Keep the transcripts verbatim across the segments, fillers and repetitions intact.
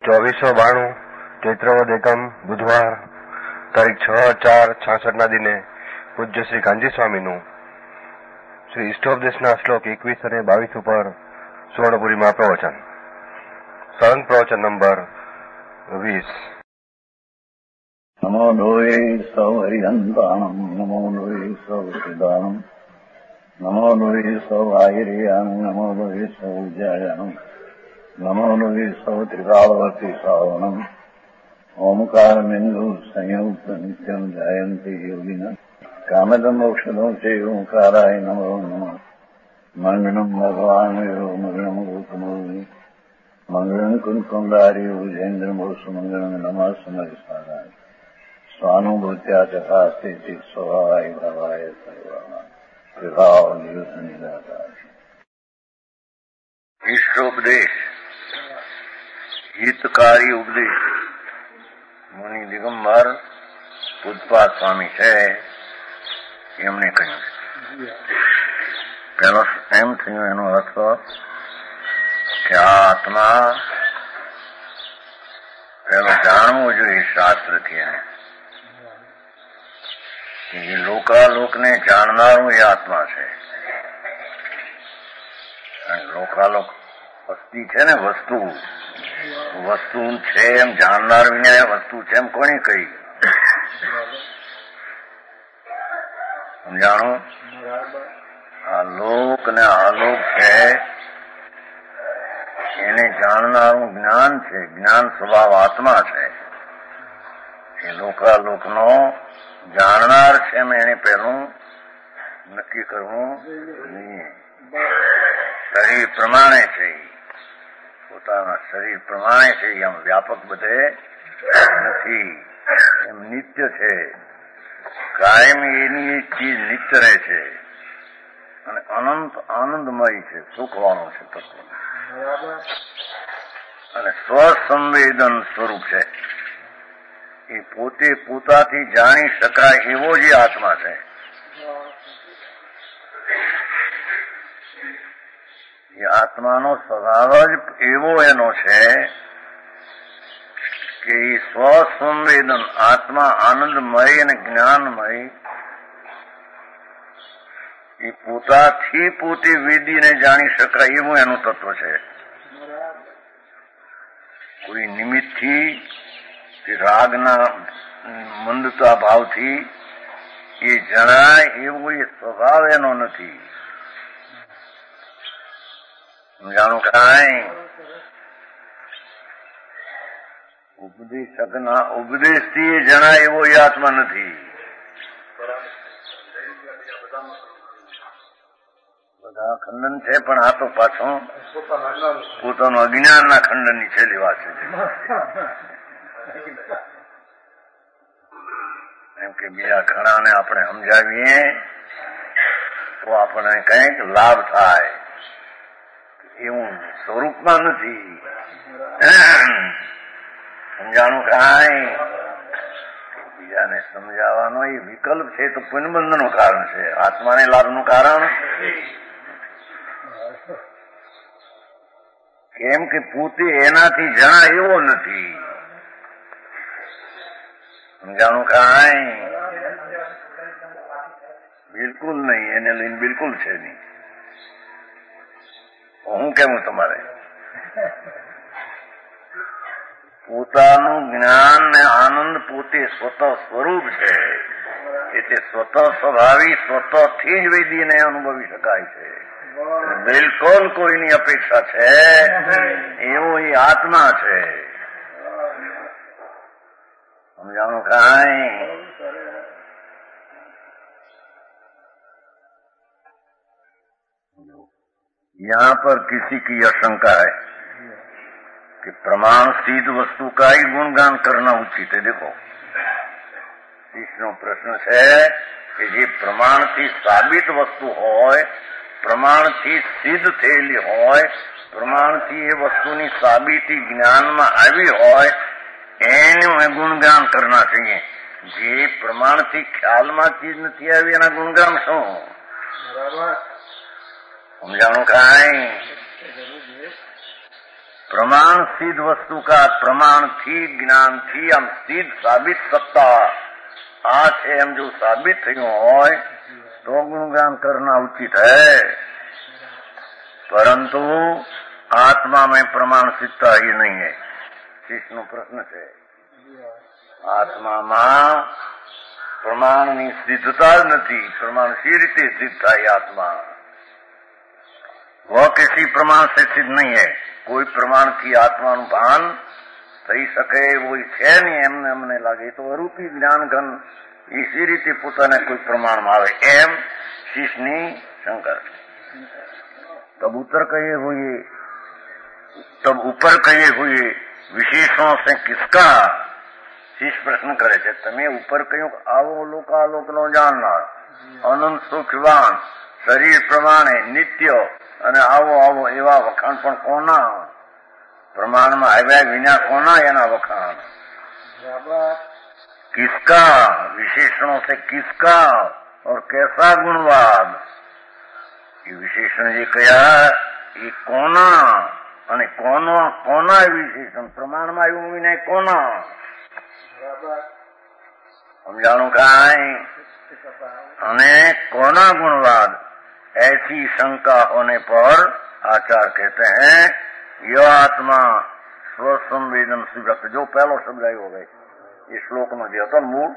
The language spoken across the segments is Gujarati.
ચોવીસો બાણું ચૈત્રવદ એકમ બુધવાર તારીખ છ ચાર છાસઠના દિને પૂજ્ય શ્રી ગાંધી સ્વામીનું શ્રી ઇષ્ટોપદેશના શ્લોક એકવીસ અને બાવીસ ઉપર સુવર્ણપુરીમાં પ્રવચન. સળંગ પ્રવચન નંબર વીસ. નમો લોહે સૌ હરિહંતાણમ નમો લોહે સૌ સિદ્ધાણમ નમો લોહે સૌ આયર્યાણમ નમો લોહે સૌ જયાણમ નમો લોહે સૌ ત્રિકાળવર્તી શ્રાવણમ ઓમકાર બિંદુ સંયુક્ત નિત્યમ જાયંતી યોગિના કામદમ મોક્ષદો છે ઓંકારાય નમો નમઃ. મંગળમ ભગવાન મંગળમ ગોતમોહિ મંગળમ કુંકુંડારી ઉજેન્દ્રમોસુ મંગળમ નમઃ સમરિસારાય સ્વાનુભૂત્યા ચકાસ્તે સ્વભાવાય ભાવાય સર્વા વિભાવ નિયુત નિરાકાર. ઈષ્ટોપદેશ હિતકારી ઉપદેશ મુનિ દિગંબર પૂજપાદ સ્વામી છે એમણે કહ્યું. પેલો એમ થયું એનો અર્થ કે આ આત્મા પેલો જાણવું જોઈએ શાસ્ત્રથી એને એ લોકાલોકને જાણનારું એ આત્મા છે. લોકાલોક વસ્તી છે ને, વસ્તુ વસ્તુ છે એમ જાણનાર વિના વસ્તુ છે એમ કોની કહી સમજાણું? આ લોક ને આલોક છે એને જાણનારું જ્ઞાન છે. જ્ઞાન સ્વભાવ આત્મા છે. એ લોકાલોકનો જાણનાર છે એમ એને પહેલું નક્કી કરવું નહીં. શરીર પ્રમાણે છે, પોતાના શરીર પ્રમાણે છે, એમ વ્યાપક બધે નથી. એમ નિત્ય છે, કાયમ એની ચીજ નિત્ય રહે છે અને અનંત આનંદમય છે, સુખવાનું છે તત્વ અને સ્વસંવેદન સ્વરૂપ છે. એ પોતે પોતાથી જાણી શકાય એવો જે આત્મા છે. એ આત્માનો સ્વભાવ જ એવો એનો છે કે એ સ્વસંવેદન આત્મા આનંદમય અને જ્ઞાનમય એ પોતાથી પોતે વેદીને જાણી શકાય એવું એનું તત્વ છે. કોઈ નિમિત્તથી કે રાગના મંદતા ભાવથી એ જણાય એવો એ સ્વભાવ એનો નથી. સમજાણું? કાંઈ ઉપદેશકના ઉપદેશથી એ જણાય એવો એ આત્મા નથી. બધા ખંડન છે પણ આ તો પાછો પોતાનું અજ્ઞાનના ખંડનની છેલ્લી વાત છે. એમ કે બીજા ઘણાને આપણે સમજાવીએ તો આપણને કંઈક લાભ થાય એવું સ્વરૂપમાં નથી. સમજાણું? કાંઈ બીજાને સમજાવવાનો એ વિકલ્પ છે તો પુનબંધનું કારણ છે, આત્માને લાભનું કારણ. કેમ કે પોતે એનાથી જણા એવો નથી. સમજાણું? કાંઈ બિલકુલ નહીં. એને લઈને બિલકુલ છે નહીં. હું કેવું તમારે? પોતાનું જ્ઞાન ને આનંદ પોતે સ્વતઃ સ્વરૂપ છે. એટલે સ્વતઃ સ્વભાવી સ્વતઃથી જ વેદીને અનુભવી શકાય છે. બિલકુલ કોઈની અપેક્ષા છે એવો એ આત્મા છે. સમજાણું? કાંઈ यहाँ पर किसी की आशंका है कि प्रमाण सिद्ध वस्तु का ही गुणगान करना उचित है. देखो, इसनो प्रश्न है कि जे प्रमाणથી સાબિત વસ્તુ હોય, પ્રમાણથી સિદ્ધ થયેલી હોય, પ્રમાણથી એ વસ્તુની સાબિતી જ્ઞાનમાં આવી હોય એનું ગુણગાન કરના જોઈએ. જે પ્રમાણથી ખ્યાલમાં ચીજ નથી આવી એના ગુણગાન શું? સમજાણું? કાંઈ प्रमाण सिद्ध वस्तु का प्रमाण थी ज्ञान थी हम सिद्ध साबित सत्ता आ छे एम जो साबित थयो होय तो गुणगान करना उचित है, परंतु आत्मा में प्रमाण सिद्धता ही नहीं है। शिष्य प्रश्न है, आत्मा में प्रमाण की सिद्धता नहीं, प्रमाण सी रीते सिद्ध થાય आत्मा, वह किसी प्रमाण से सिद्ध नहीं है। कोई प्रमाण की आत्मा नु भान थई सके वो है नहीं एમને અમને લાગે તો અરૂપી જ્ઞાન ઘન इसी रीते પોતાને કોઈ પ્રમાણ માં આવે એમ શિષ્યની શંકા। तब उत्तर कहे हुए तब ऊपर कहे हुए विशेषों से किसका शिष्य प्रश्न करे छे, तमे ऊपर कहो आवो लोकालोक नो जाननार अनंत सुखवान शरीर प्रमाणे नित्य અને આવો આવો એવા વખાણ પણ કોના પ્રમાણમાં આવ્યા વિના કોના એના વખાણ, किसका विशेषणों से किसका और कैसा गुणवाद, ये विशेषण જે કયા એ કોના અને કોનો કોના વિશેષણ પ્રમાણમાં આવ્યું વિના કોના સમજાણું કાંઈ અને કોના ગુણવાદ। ऐसी शंका होने पर आचार्य कहते हैं यह आत्मा स्वसंवेदन सुव्यक्त, जो पहलो शब्द आयो गए इस श्लोक में जो था मूल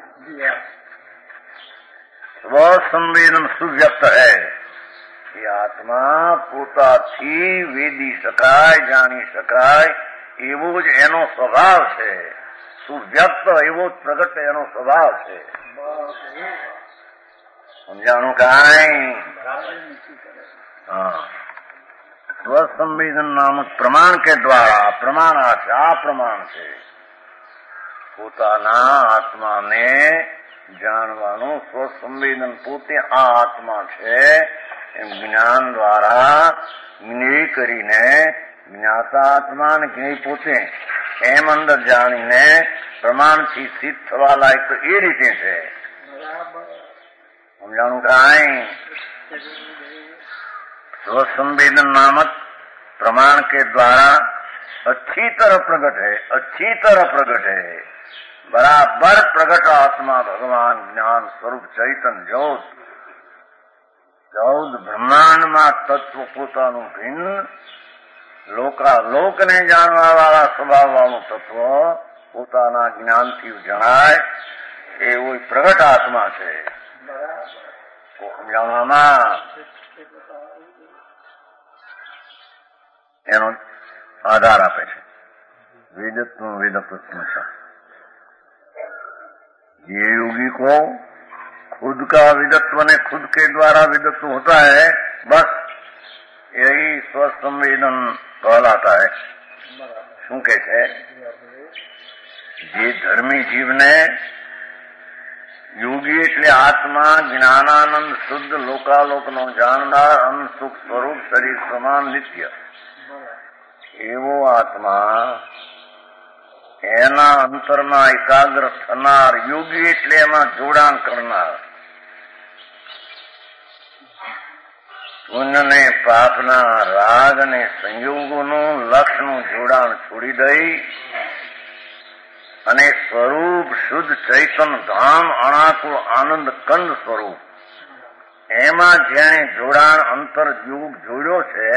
स्वसंवेदन सुव्यक्त है। ये आत्मा પોતાથી વેદી શકાય જાણી શકાય એવો જ એનો સ્વભાવ છે, સુવ્યક્ત એવો જ પ્રગટ એનો સ્વભાવ છે। સમજાણું કાંઈ? हाँ, स्वसंवेदन नामक प्रमाण के द्वारा प्रमाण आ प्रमाण से પોતાના આત્માને જાણવાનું સ્વસંવેદન પોતે આ આત્મા છે એમ જ્ઞાન દ્વારા જ્ઞેય કરીને જ્ઞાતા આત્मा ને જ્ઞેય પોતે એમ અંદર જાણીને પ્રમાણથી સિદ્ધ થવા લાયક તો એ રીતે છે। સમજાણું કાંઈ? स्वसंवेदन नामक प्रमाण के द्वारा अच्छी तरह प्रकट है, अच्छी तरह प्रकट है, बराबर प्रकट आत्मा भगवान ज्ञान स्वरूप चैतन्य ज्योत चौद ब्रह्मांड में तत्व પોતાનું ભિન્ન લોકાલોક ને જાણવા વાળા સ્વભાવ વાળું તત્વ પોતાના જ્ઞાનથી જણાય એવું પ્રગટ આત્મા છે। સમજાવવામાં એનો આધાર આપે છે वेदत्व वेदत्व स्मशा। ये योगी को खुद का विदत्व ने खुद के द्वारा विदत्व होता है, बस यही स्वसंवेदन कहलाता है। शू कहते जे धर्मी जीव ने योगी એટલે આત્મા જ્ઞાનાનંદ શુદ્ધ લોકાલોક નો જાણનાર અનંત સુખ સ્વરૂપ શરીર સમાન નિત્ય એવો આત્મા એના અંતરમાં એકાગ્ર થનાર યોગી એટલે એમાં જોડાણ કરનાર પુણ્ય ને પાપના રાગ ને સંયોગોનું લક્ષનું જોડાણ છોડી દઈ અને સ્વરૂપ શુદ્ધ ચૈતન્ય ધામ અણાકુળ આનંદ કંદ સ્વરૂપ એમાં જેણે જોડાણ અંતર યુગ જોડ્યો છે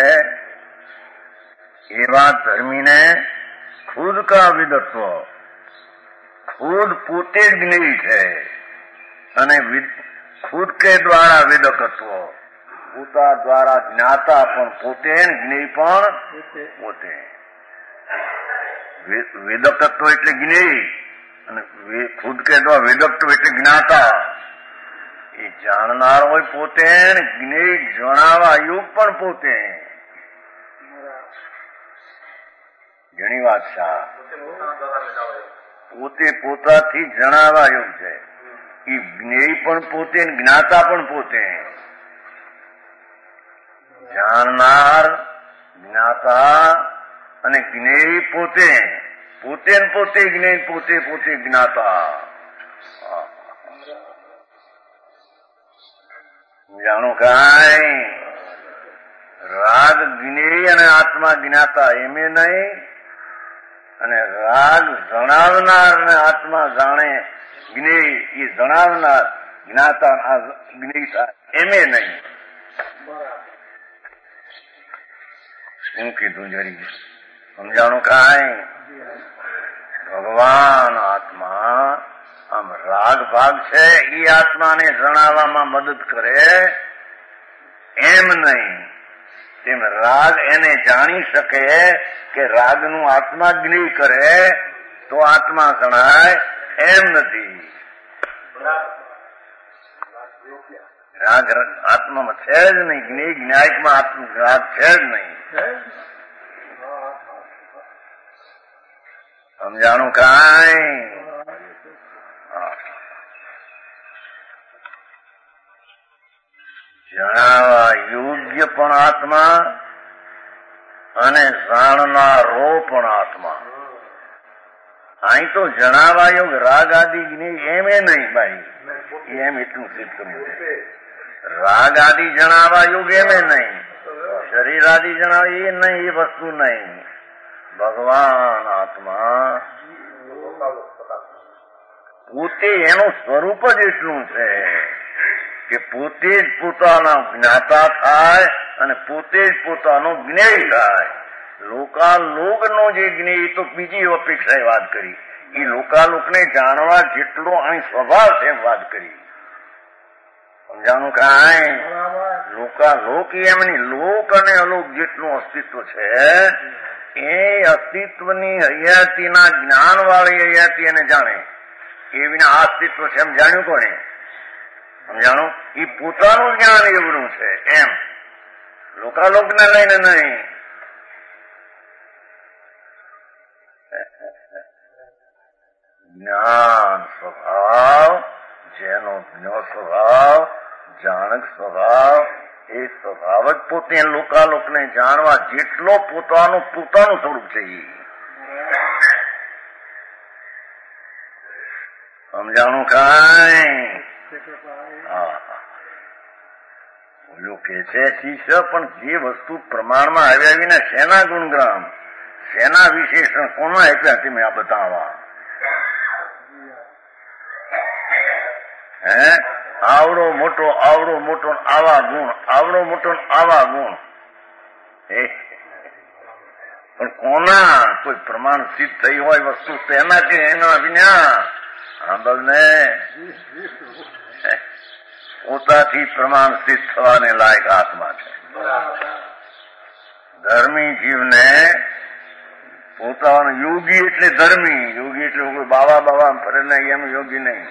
એવા ધર્મીને खुद का विदत्व खुद પોતે જ જ્ઞેય છે અને खुद के द्वारा विदकत्व પોતા દ્વારા જ્ઞાતા પણ પોતે જ્ઞેય પણ પોતે। વેદકત્વ એટલે જ્ઞેય અને खुद के द्वारा વેદકત્વ એટલે જ્ઞાતા। એ જાણનાર હોય પોતે, જ્ઞેય જણાવા યોગ પણ પોતે। ઘણી વાત છે પોતે પોતાથી જણાવા યોગ છે। એ જ્ઞેય પણ પોતે જ્ઞાતા પણ પોતે। જાણનાર જ્ઞાતા અને જ્ઞેય પોતે પોતે ને પોતે જ્ઞેય પોતે પોતે જ્ઞાતા। જાણો કાંઈ રાગ જ્ઞેય અને આત્મા જ્ઞાતા એમે નહીં, અને રાગ જણાવનાર ને આત્મા જાણે જ્ઞેય એ જણાવનાર જ્ઞાતા જ્ઞેયતા એમે નહીં. શું કીધું જરી સમજાણું? કાંઈ ભગવાન આત્મા આમ રાગ ભાગ છે એ આત્માને જણાવવામાં મદદ કરે એમ નહીં. તેમ રાગ એને જાણી શકે કે રાગનું આત્મા જ્ઞેય કરે તો આત્મા જણાય એમ નથી. રાગ આત્મામાં છે જ નહીં, જ્ઞેય જ્ઞાયકમાં આત્મ રાગ છે જ નહીં. સમજાણું? કાંઈ જણાવવા યોગ્ય પણ આત્મા અને જાણનારો પણ આત્મા. અહીં તો જણાવવા યોગ રાગ આદિ જ્ઞેય એમ એ નહીં ભાઈ, એમ એટલું સિદ્ધ કરવું છે. રાગ આદિ જણાવવા યોગ એમ એ નહીં, શરીર આદિ જણાવે એ નહીં, એ વસ્તુ નહીં. ભગવાન આત્મા પોતે એનું સ્વરૂપ જ એટલું છે કે પોતે જ પોતાના જ્ઞાતા થાય અને પોતે જ પોતાનો જ્ઞેય થાય. લોકાલોકનો જે જ્ઞેય તો બીજી અપેક્ષાએ વાત કરી, એ લોકાલોકને જાણવા જેટલો અહીં સ્વભાવ છે એમ વાત કરી. સમજાણું? કાંઈ લોકાલોક એમની લોક અને અલોક જેટલું અસ્તિત્વ છે એ અસ્તિત્વની હયાતીના જ્ઞાન વાળી હયાતી એને જાણે. એ વિના આ અસ્તિત્વ છે એમ જાણ્યું કોને? સમજાણું? એ પોતાનું જ્ઞાન એવડું છે એમ, લોકાલોકને લઈને નહીં. જ્ઞાન સ્વભાવ, જેનો જ્ઞ સ્વભાવ, જાણક સ્વભાવ, એ સ્વભાવ જ પોતે લોકાલોકને જાણવા જેટલો પોતાનું પોતાનું સ્વરૂપ છે. સમજાણું? કાંઈ ઓલું કે છે શિષ્ય પણ જે વસ્તુ પ્રમાણમાં આવ્યા વિના શેના ગુણગ્રામ, શેના વિશેષણ કોના આપ્યા તે મેં આ બતાવવા? હે આવડો મોટો આવડો મોટો આવા ગુણ, આવડો મોટો આવા ગુણ, પણ કોના કોઈ પ્રમાણ સિદ્ધ થઈ હોય વસ્તુ તેના કે એના વિના સાંભળ ને પોતાથી પ્રમાણ સિદ્ધ થવાને લાયક આત્મા છે. ધર્મી જીવને પોતાનો યોગી એટલે ધર્મી, યોગી એટલે કોઈ બાવા બાવા ફરે નહીં એમ યોગી નહીં.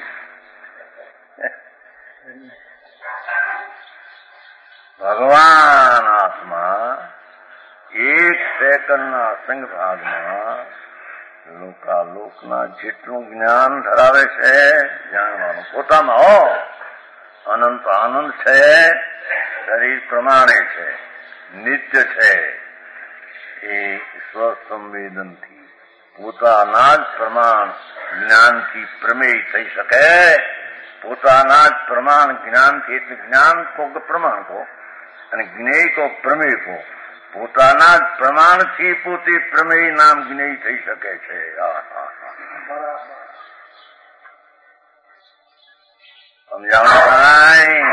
ભગવાન આત્મા એક સેકન્ડના અસંગ ભાગમાં લોકાલોકના જેટલું જ્ઞાન ધરાવે છે જાણવાનું પોતામાં હો અનંત આનંદ છે, શરીર પ્રમાણે છે, નિત્ય છે. એ સ્વસંવેદનથી પોતાના જ પ્રમાણ જ્ઞાનથી પ્રમેય થઈ શકે. પોતાના જ પ્રમાણ જ્ઞાનથી, એટલે જ્ઞાન કો પ્રમાણ કો અને જ્ઞેય કો પ્રમેય કો, પોતાના જ પ્રમાણથી પોતે પ્રમેય નામ જ્ઞેય થઈ શકે છે. સમજાવવાનું?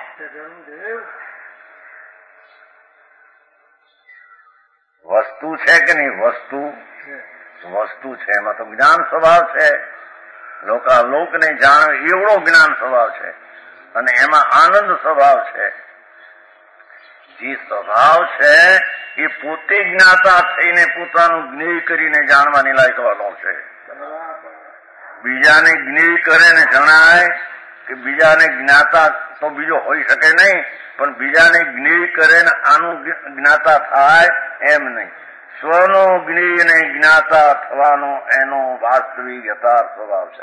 વસ્તુ છે કે નહીં? વસ્તુ વસ્તુ છે, એમાં તો જ્ઞાન સ્વભાવ છે. લોકાલોકને જાણવે એવડો જ્ઞાન સ્વભાવ છે અને એમાં આનંદ સ્વભાવ છે. જે સ્વભાવ છે એ પોતે જ્ઞાતા થઈને પોતાનું જ્ઞેય કરીને જાણવાની લાયકવાનો છે. બીજાને જ્ઞેય કરે ને જણાય કે બીજાને જ્ઞાતા તો બીજો હોઈ શકે નહીં, પણ બીજાને જ્ઞેય કરે ને આનું જ્ઞાતા થાય એમ નહીં. સ્વનો જ્ઞેય ને જ્ઞાતા થવાનો એનો વાસ્તવિક યથાર્થ સ્વભાવ છે.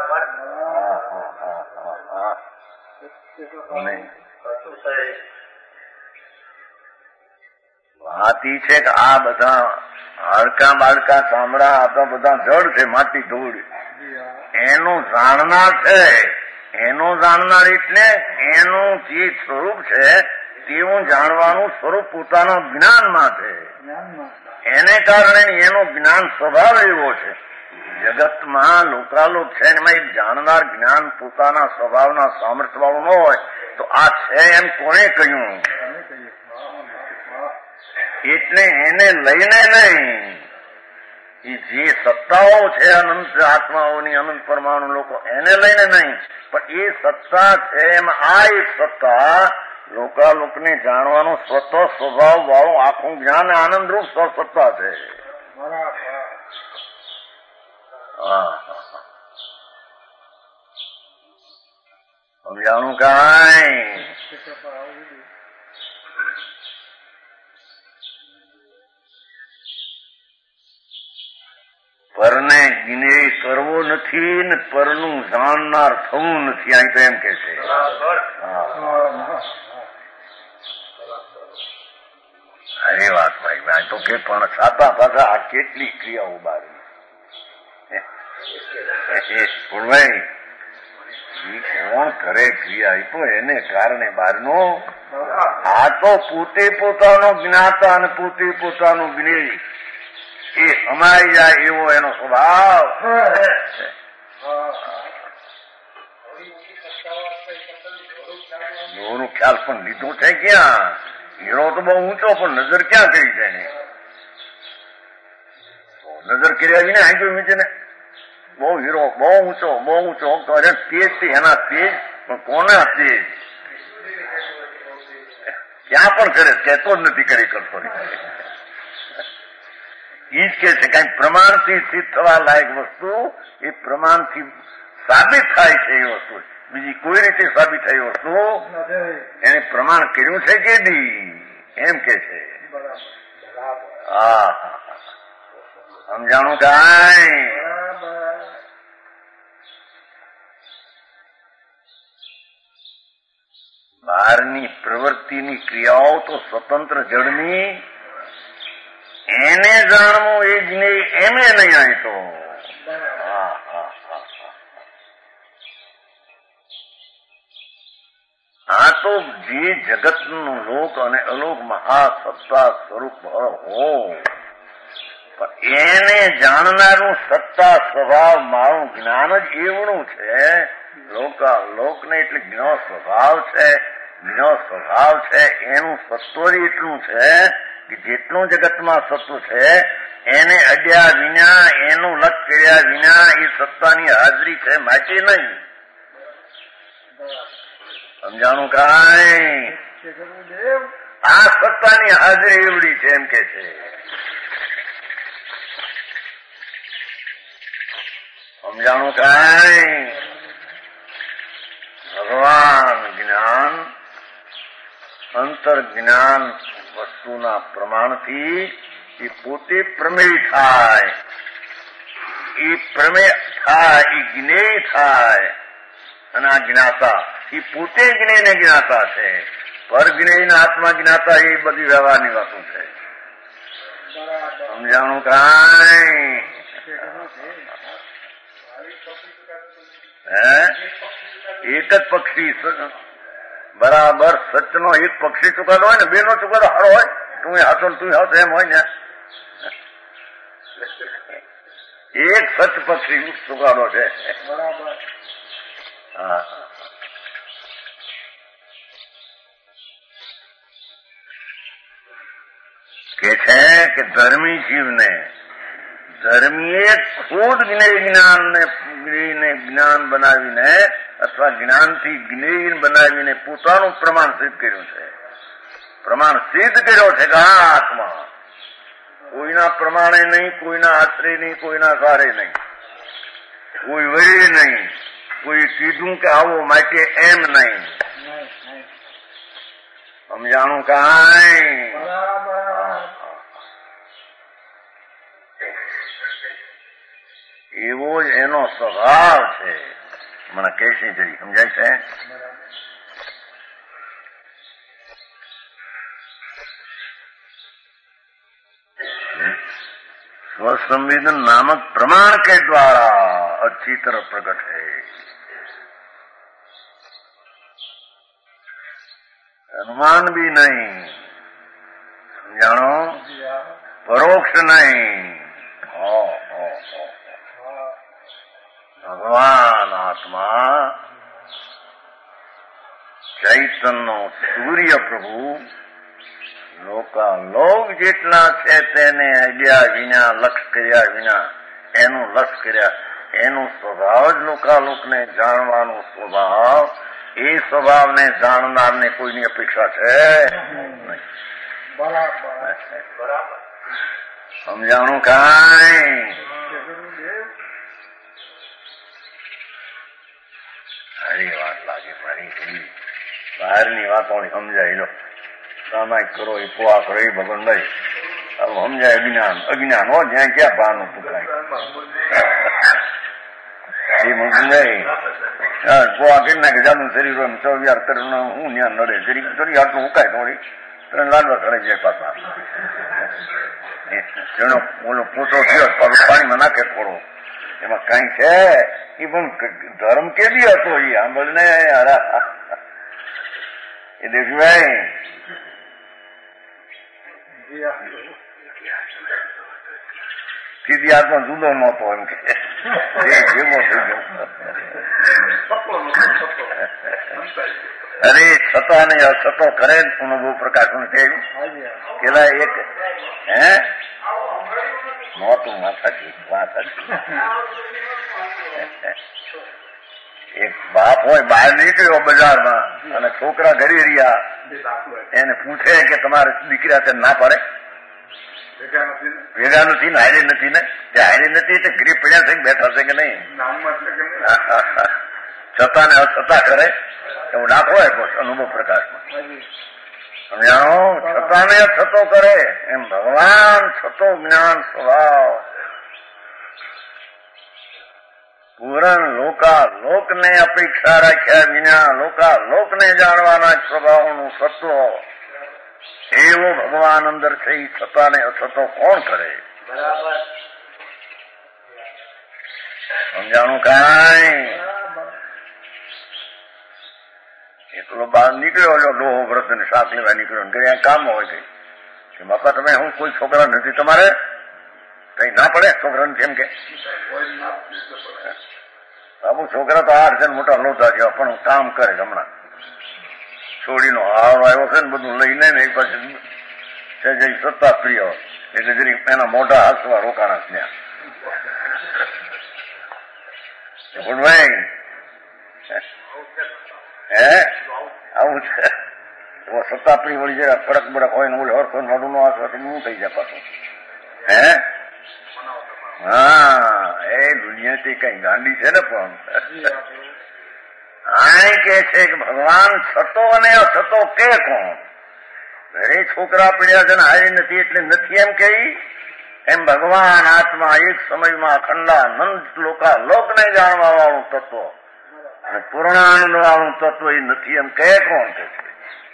વાત ઈ છે કે આ બધા હાડકા બાળકા ચામડા આ તો બધા જડ છે, માટી ધૂળ. એનું જાણનાર છે, એનું જાણનાર એટલે એનું જે સ્વરૂપ છે તેવું જાણવાનું સ્વરૂપ પોતાના જ્ઞાનમાં છે. એને કારણે એનું જ્ઞાન સ્વભાવ એવો છે. જગતમાં લોકાલોક છે એમાં એક જાણનાર જ્ઞાન પોતાના સ્વભાવના સામર્થ્ય વાળું ન હોય તો આ છે એમ કોણે કહ્યું? એટલે એને લઈને નહીં, એ જે સત્તાઓ છે અનંત આત્માઓની, અનંત પરમાણુ લોકો, એને લઈને નહીં, પણ એ સત્તા છે એમાં આ એક સત્તા લોકાલોકને જાણવાનો સ્વતઃ સ્વભાવ વાળું આખું જ્ઞાન આનંદરૂપ સત્તા છે. સમજાણું કાંઈ? પરને જ્ઞેય કરવો નથી ને પરનું જાણનાર થવું નથી. અહીં તો એમ કે છે. અરે વાત ભાઈ ભાઈ તો કે પણ સાતા પાછા આ કેટલી ક્રિયાઓ બારી ભાઈ કોણ કરે ક્રિયા? એ તો એને કારણે બહારનો. આ તો પોતે પોતાનો જ્ઞાતા અને પોતે પોતાનું જ્ઞેય એ સમાઈ જાય એવો એનો સ્વભાવ. જોનો ખ્યાલ પણ લીધો છે ક્યાં? હીરો તો બહુ ઊંચો પણ નજર ક્યાં કરી છે ને? નજર કર્યા વિના અહીં જોયું છે ને બહુ હીરો બહુ ઊંચો બહુ ઊંચો કરે તેજ થી એના તેજ પણ કોના તેજ ક્યાં પણ કરે કહેતો જ નથી કરી કરતો નથી. એ જ કે છે કઈ પ્રમાણથી સિદ્ધ થવા લાયક વસ્તુ એ પ્રમાણથી સાબિત થાય છે. એ વસ્તુ બીજી કોઈ રીતે સાબિત થઈ વસ્તુ એને પ્રમાણ કર્યું છે કે દી એમ કે છે. હા સમજાણું કાંઈ? બહારની પ્રવૃત્તિની ક્રિયાઓ તો સ્વતંત્ર જળની એને જાણવું એ જ નહીં એમે નહીં. અહીં તો આ તો જે જગતનું લોક અને અલોક મહાસત્તા સ્વરૂપ હો પણ એને જાણનારું સત્તા સ્વભાવ મારું જ્ઞાન જ એવડું છે. લોકા લોકને એટલે જ્ઞ સ્વભાવ છે. જ્ઞ સ્વભાવ છે એનું સત્વ એટલું છે કે જેટલું જગતમાં સત્વ છે એને અડ્યા વિના એનું લક્ષ કર્યા વિના એ સત્તાની હાજરી છે માટે નહીં. સમજાણું કાંઈ? આ સત્તાની હાજરી એવડી છે એમ કે છે. સમજાણું કાંઈ? ભગવાન જ્ઞાન અંતર જ્ઞાન વસ્તુના પ્રમાણથી એ પોતે પ્રમેય થાય. એ પ્રમેય થાય એ જ્ઞેય થાય અને આ જ્ઞાતા એ પોતે જ્ઞેય ને જ્ઞાતા છે. પર જ્ઞેય ના આત્મા જ્ઞાતા એ બધી વ્યવહારની વાતો છે. સમજાણું કાંઈ? હે એક જ પક્ષી બરાબર સચનો એક પક્ષી ચુકાદો હોય ને બે નો ચુકાદો સારો હોય તું હાથો તું હાથ એમ હોય ને એક સચ પક્ષી ચુકાદો છે. હા કે છે કે ધર્મી જીવને ધર્મીએ ખુદ જ્ઞેય જ્ઞાનને જ્ઞેયને જ્ઞાન બનાવીને અથવા જ્ઞાનથી જ્ઞેય બનાવીને પોતાનું પ્રમાણ સિદ્ધ કર્યું છે. પ્રમાણ સિદ્ધ કર્યો છે કે આ આત્મા કોઈના પ્રમાણે નહીં, કોઈના આશરે નહીં, કોઈના સારે નહીં, કોઈ વળે નહીં, કોઈ કીધું કે આવો માટે એમ નહીં. સમજાણું કાંઈ? એવો જ એનો સ્વભાવ છે. મને કહેશે જરી સમજાય છે? स्वसंवेदन नामक प्रमाण के द्वारा अच्छी तरह प्रकट है. અનુમાન બી નહીં, સમજાણો? પરોક્ષ નહીં. ભગવાન આત્મા ચૈતન્ય સૂર્ય પ્રભુ લોકાલોક જેટલા છે તેને અડ્યા વિના, લક્ષ કર્યા વિના, એનું લક્ષ કર્યા, એનું સ્વભાવ જ લોકાલોકને જાણવાનો સ્વભાવ, એ સ્વભાવને જાણનારને કોઈની અપેક્ષા છે નહીં. સમજાણું કાંઈ? સારી વાત લાગે, ફરી બહારની વાતો સમજાય લો, સામાયિક કરો એ પોવા કરો એ ભગવાન ભાઈ સમજાય. અજ્ઞાન અજ્ઞાન હો, જ્યાં ક્યાં ભાનું પુકાય એ સમજાય. પોવા કરી નાખે જાનું શરીર ચોવિયાર કરી હું ત્યાં નડે શરીર થોડી આટલું ઉકાય થોડી ત્રણ લાડવા કરે જાય પાછા. જેનો ઓલો પોતો થયો પાણીમાં નાખે થોડો, એમાં કઈ છે એ પણ ધર્મ કેદી હતો એ સાંભળ ને એ દેખભાઈ. સીધી આત્મા જુદો નહોતો એમ કે ભેગો થઈ ગયો. અરે છતાં ને અછતો કરે અનુભવ પ્રકાશ થયું પેલા એક હે નહોતું માથાથી વાત હતી. એક બાપ હોય બહાર નીકળ્યો બજારમાં અને છોકરા ઘરે રહ્યા, એને પૂછે કે તમારે દીકરા તે ના પડે ભેગા નથી ને હારે નથી ને, જે હારે નથી તે ઘરે પડ્યા છે બેઠા છે કે નહીં, છતાં ને અછતા કરે એવું દાખલો આપ્યો અનુભવ પ્રકાશમાં. સમજાણો? છતાં ને છતો કરે એમ ભગવાન છતો જ્ઞાન સ્વભાવ પૂરણ લોકા લોકને અપેક્ષા રાખ્યા વિના લોકા લોકને જાણવાના સ્વભાવનું સત્વ એવો ભગવાન અંદર છે. એ છતાં ને અછતો કોણ કરે? સમજાણું કાંઈ? એકલો બહાર નીકળ્યો ડોહો વ્રત ને શાક લેવા નીકળ્યો ઘરે કામ હોય કે બાપા તમે હું કોઈ છોકરા નથી તમારે કઈ ના પડે છોકરાને કેમ કે બાબુ છોકરા તો આઠ છે મોટા લોટા જેવા પણ કામ કરે હમણાં છોડીનો હાવ આવ્યો છે ને બધું લઈને ને એક પછી સત્તા પ્રિય એટલે જરી એના મોટા હાથવા રોકાણા ત્યાં ગુણભાઈ હે આવું છે. સત્તા પ્રિય વળી જરા ફરક બરક હોય ને ઓલે હરખો મોઢું નો હાથ હું થઈ જાય પાછું હે. હા એ દુનિયાથી કઈ ગાંડી છે ને પણ આ કે છે કે ભગવાન છતો અને અછતો કે કોણ? ઘરે છોકરા પડ્યા છે ને હારી નથી એટલે નથી એમ કે એમ ભગવાન આત્મા એક સમયમાં અખંડાનંદ લોકા લોકને જાણવા વાળું તત્વ અને પૂર્ણાનંદ વાળું તત્વ એ નથી એમ કે કોણ કે છે?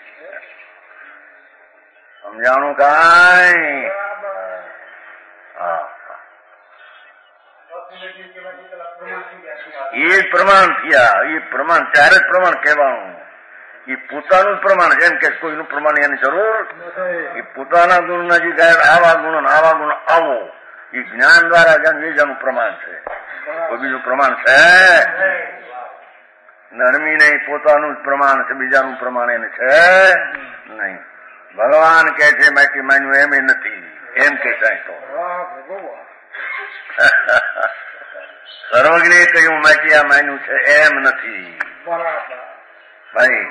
સમજાણું કાંઈ? હા એ પ્રમાણ થયા. એ પ્રમાણ ત્યારે જ પ્રમાણ કહેવાનું. એ પોતાનું જ પ્રમાણ જેમ કે કોઈનું પ્રમાણ એની જરૂર એ પોતાના ગુણના જે ગાય આવા ગુણ આવા ગુણ આવો એ જ્ઞાન દ્વારા જેમ બીજાનું પ્રમાણ છે. કોઈ બીજું પ્રમાણ છે નરમી નહીં, પોતાનું જ પ્રમાણ છે, બીજાનું પ્રમાણ એને છે નહીં. ભગવાન કે છે માટી માન્યું એમ એ નથી એમ કે કાંઈ તો સર્વજ્ઞે કહ્યું માટી આ માન્યું છે એમ નથી ભાઈ.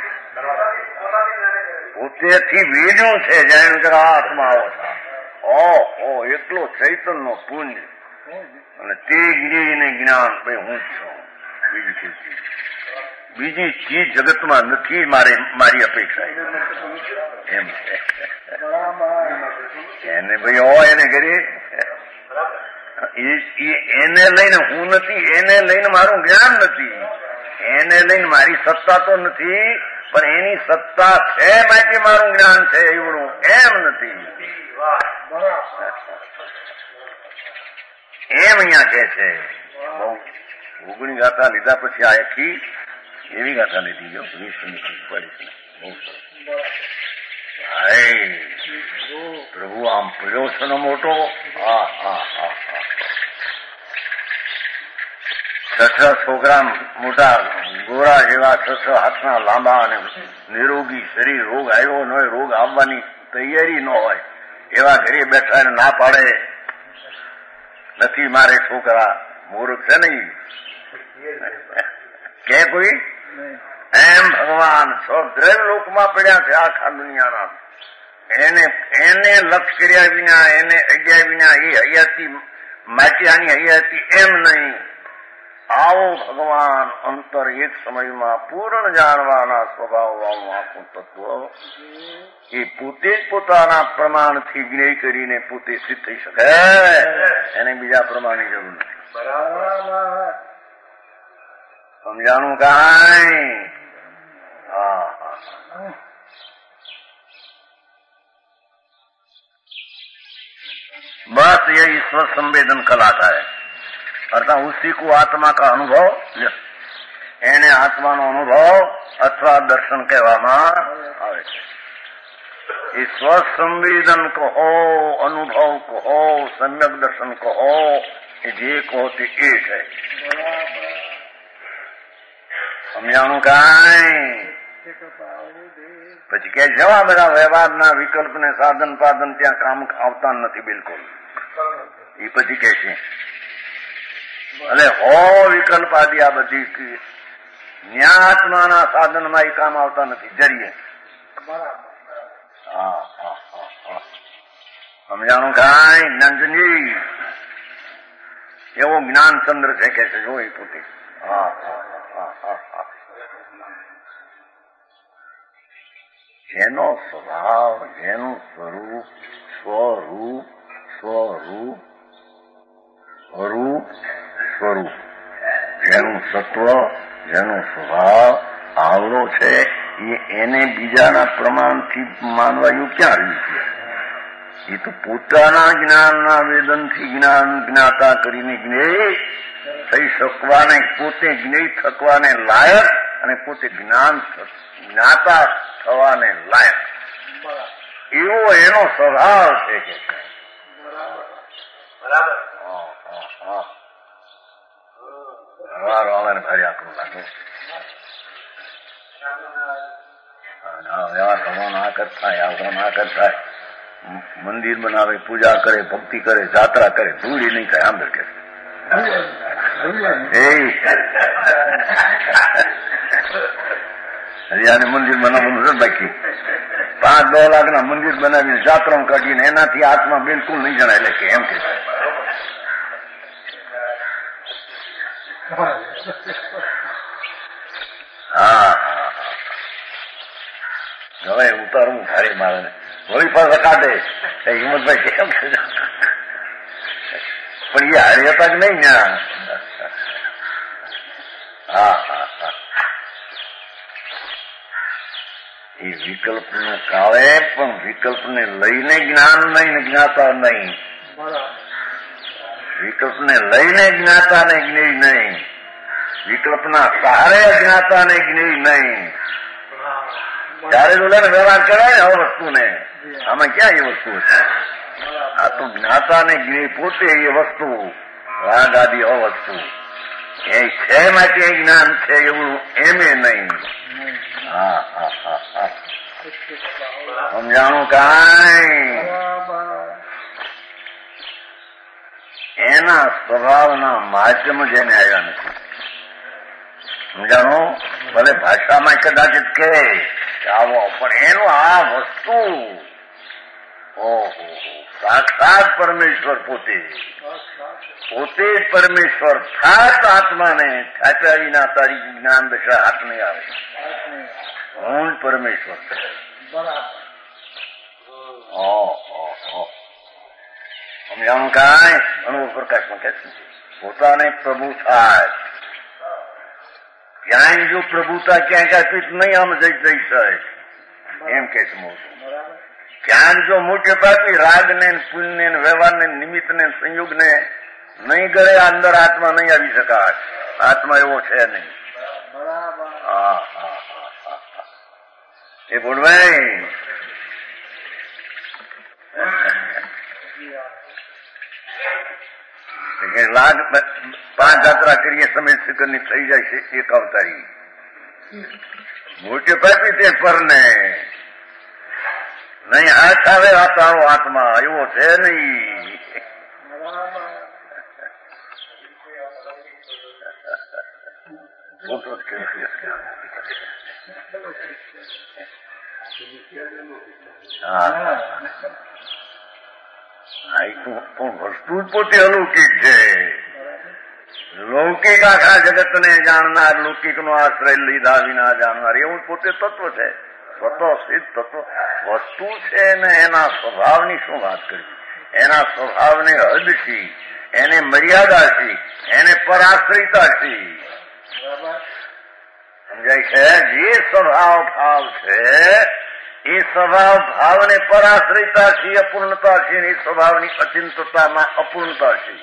પોતેથી વેજ્યું છે જાણ્યું જરા આત્મા આવો છે ઓ એટલો ચૈતન્ય પુંજ અને તે જ્ઞેયને જ્ઞાન ભાઈ હું જ છું. બીજી કોઈ ચીજ બીજી ચીજ જગતમાં નથી મારે મારી અપેક્ષા એમ છે એને ભાઈ હોય એને ઘરે એને લઈને હું નથી, એને લઈને મારું જ્ઞાન નથી, એને લઈને મારી સત્તા તો નથી પણ એની સત્તા છે માટે મારું જ્ઞાન છે એવડું એમ નથી એમ અહીંયા કે છે. બહુ ઓગણી ગાથા લીધા પછી આ આખી એવી ગાથા લીધી જો વીસ મિનિટ પડી ભાઈ પ્રભુ આમ પડ્યો છે ને મોટો. હા હા હા હા છ છ છોકરા મોટા ગોરા જેવા છ છ હાથના લાંબા અને નિરોગી શરીર, રોગ આવ્યો ન હોય, રોગ આવવાની તૈયારી ન હોય એવા ઘરે બેઠા ના પાડે નથી મારે છોકરા. મૂર્ખ છે નહીં કે કોઈ એમ ભગવાન સ્વદ્રવ લોકમાં પડ્યા છે આખા દુનિયાના. એને એને લક્ષ કર્યા વિના, એને અડ્યા વિના એ હયાતી માટીની હયાતી એમ નહીં. આવો ભગવાન અંતર એક સમયમાં પૂર્ણ જાણવાના સ્વભાવવાળું આખું તત્વ એ પોતે જ પોતાના પ્રમાણથી જ્ઞેય કરીને પોતે સિદ્ધ થઈ શકે. એને બીજા પ્રમાણની જરૂર નથી. સમજાણું કાંઈ? હા હા बस यही स्व संवेदन कहलाता है. अर्थात उसी को आत्मा का अनुभव, એને આત્માનો અનુભવ અથવા દર્શન કહેવામાં આવે છે. એ સ્વસંવેદન કહો, અનુભવ કહો, સમ્યક દર્શન કહો, એ જે કહો તે એ છે. સમજાણું કાંઈ? પછી કે જવા બધા વ્યવહારના વિકલ્પ ને સાધન પાધન ત્યાં કામ આવતા નથી બિલકુલ. એ પછી કે છે ભલે હો વિકલ્પ આદિ આ બધી ન્યાત્માના સાધનમાં એ કામ આવતા નથી. જરીએ હા હા હા સમજાણું કાંઈ? નંદની એવો જ્ઞાનચંદ્ર છે કે છે જો એ પોતે. હા હા હા હા જેનો સ્વભાવ, જેનું સ્વરૂપ, સ્વરૂપ સ્વરૂપ સ્વરૂપ સ્વરૂપ જેનું સત્વ, જેનો સ્વભાવ આવડો છે એ એને બીજાના પ્રમાણથી માનવાયું ક્યાં રહ્યું છે? એ તો પોતાના જ્ઞાનના વેદનથી જ્ઞાન જ્ઞાતા કરીને જ્ઞેય થઈ શકવાને, પોતે જ્ઞેય થકવાને લાયક અને પોતે જ્ઞાન જ્ઞાતા થવાને લાયક એવો એનો સ્વભાવ છે કે બરાબર. વ્યવહાર વાળાને ભારી આકરું લાગે. વ્યવહાર ભગવાન ના કરતા, આવતો ના કરતા, મંદિર બનાવે, પૂજા કરે, ભક્તિ કરે, જાત્રા કરે, ધૂળી નહીં થાય. આંબેર કે હરિયાને મંદિર બનાવવાનું છે બાકી પાંચ દસ લાખ ના મંદિર બનાવીને જાત્રા કાઢીને એનાથી આત્મા બિલકુલ નહીં જણાય. એટલે કે એમ કે હા હવે ઉતારવું ભારે મારે વળી પાસે કાઢે હિંમતભાઈ કેમ છે પણ એ હારી હતા જ નહીં ને. હા હા હા એ વિકલ્પને કાળે પણ વિકલ્પને લઈને જ્ઞાન નહીં ને જ્ઞાતા નહીં. વિકલ્પને લઈને જ્ઞાતા ને જ્ઞેય નહીં, વિકલ્પના સહારે જ્ઞાતા ને જ્ઞેય નહીં. ત્યારે જ ઓલાને વ્યવહાર કરાય ને આ વસ્તુને. આમાં ક્યાં એ વસ્તુ છે? આ તો જ્ઞાતા ને જ્ઞેય પોતે એ વસ્તુ, રાગ આદિ અવસ્તુ એ છે માટે જ્ઞાન છે એવું એમે નહીં. હા હા હા હા સમજાણું કાંઈ? એના સ્વભાવના માધ્યમ જેને આવ્યા નથી. સમજાણું? ભલે ભાષામાં કદાચિત કે આવો, પણ એનું આ વસ્તુ ઓહો સાક્ષાત પરમેશ્વર પોતે પોતે જ પરમેશ્વર થાત આત્માને થાત્યા વિના તારી જ્ઞાન દશા હાથ નહીં આવે. હું જ પરમેશ્વર છે. સમજાણું કાંઈ? અનુભવ પ્રકાશમાં કે પોતાને પ્રભુ થાય ક્યાંય જો પ્રભુતા ક્યાંક આપી નહીં આમ જઈ જઈ શકે એમ કે છે મોટું. ક્યાંક જો મોટે પાકી રાગ ને પુણ્ય ને વ્યવહાર ને નિમિત્ત ને સંયોગ ને નહીં ગળે અંદર આત્મા નહીં આવી શકાય. આત્મા એવો છે નહીં. હા હા એ બોલભાઈ લાખ પાંચ જાત્રા કરીએ સમય શિખરની થઈ જાય છે એક અવતારી મોટી પાપી તે પરને નહીં હાથ આવે આ તારો આત્મા એવો છે નહીં. વસ્તુ જ પોતે અલૌકિક છે. લૌકિક આખા જગતને જાણનાર, લૌકિકનો આશ્રય લીધા વિના જાણનાર એવું પોતે તત્વ છે. સ્વતઃ સિદ્ધ તત્વ વસ્તુ છે ને એના સ્વભાવની શું વાત કરવી? એના સ્વભાવને હદ છે, એને મર્યાદા છે, એને પરાશ્રિતા છે. સમજાય છે? જે સ્વભાવ ભાવ છે એ સ્વભાવ ભાવને પરાશ્રિતા છે, અપૂર્ણતા છે. એ સ્વભાવની અચિંતતામાં અપૂર્ણતા છે.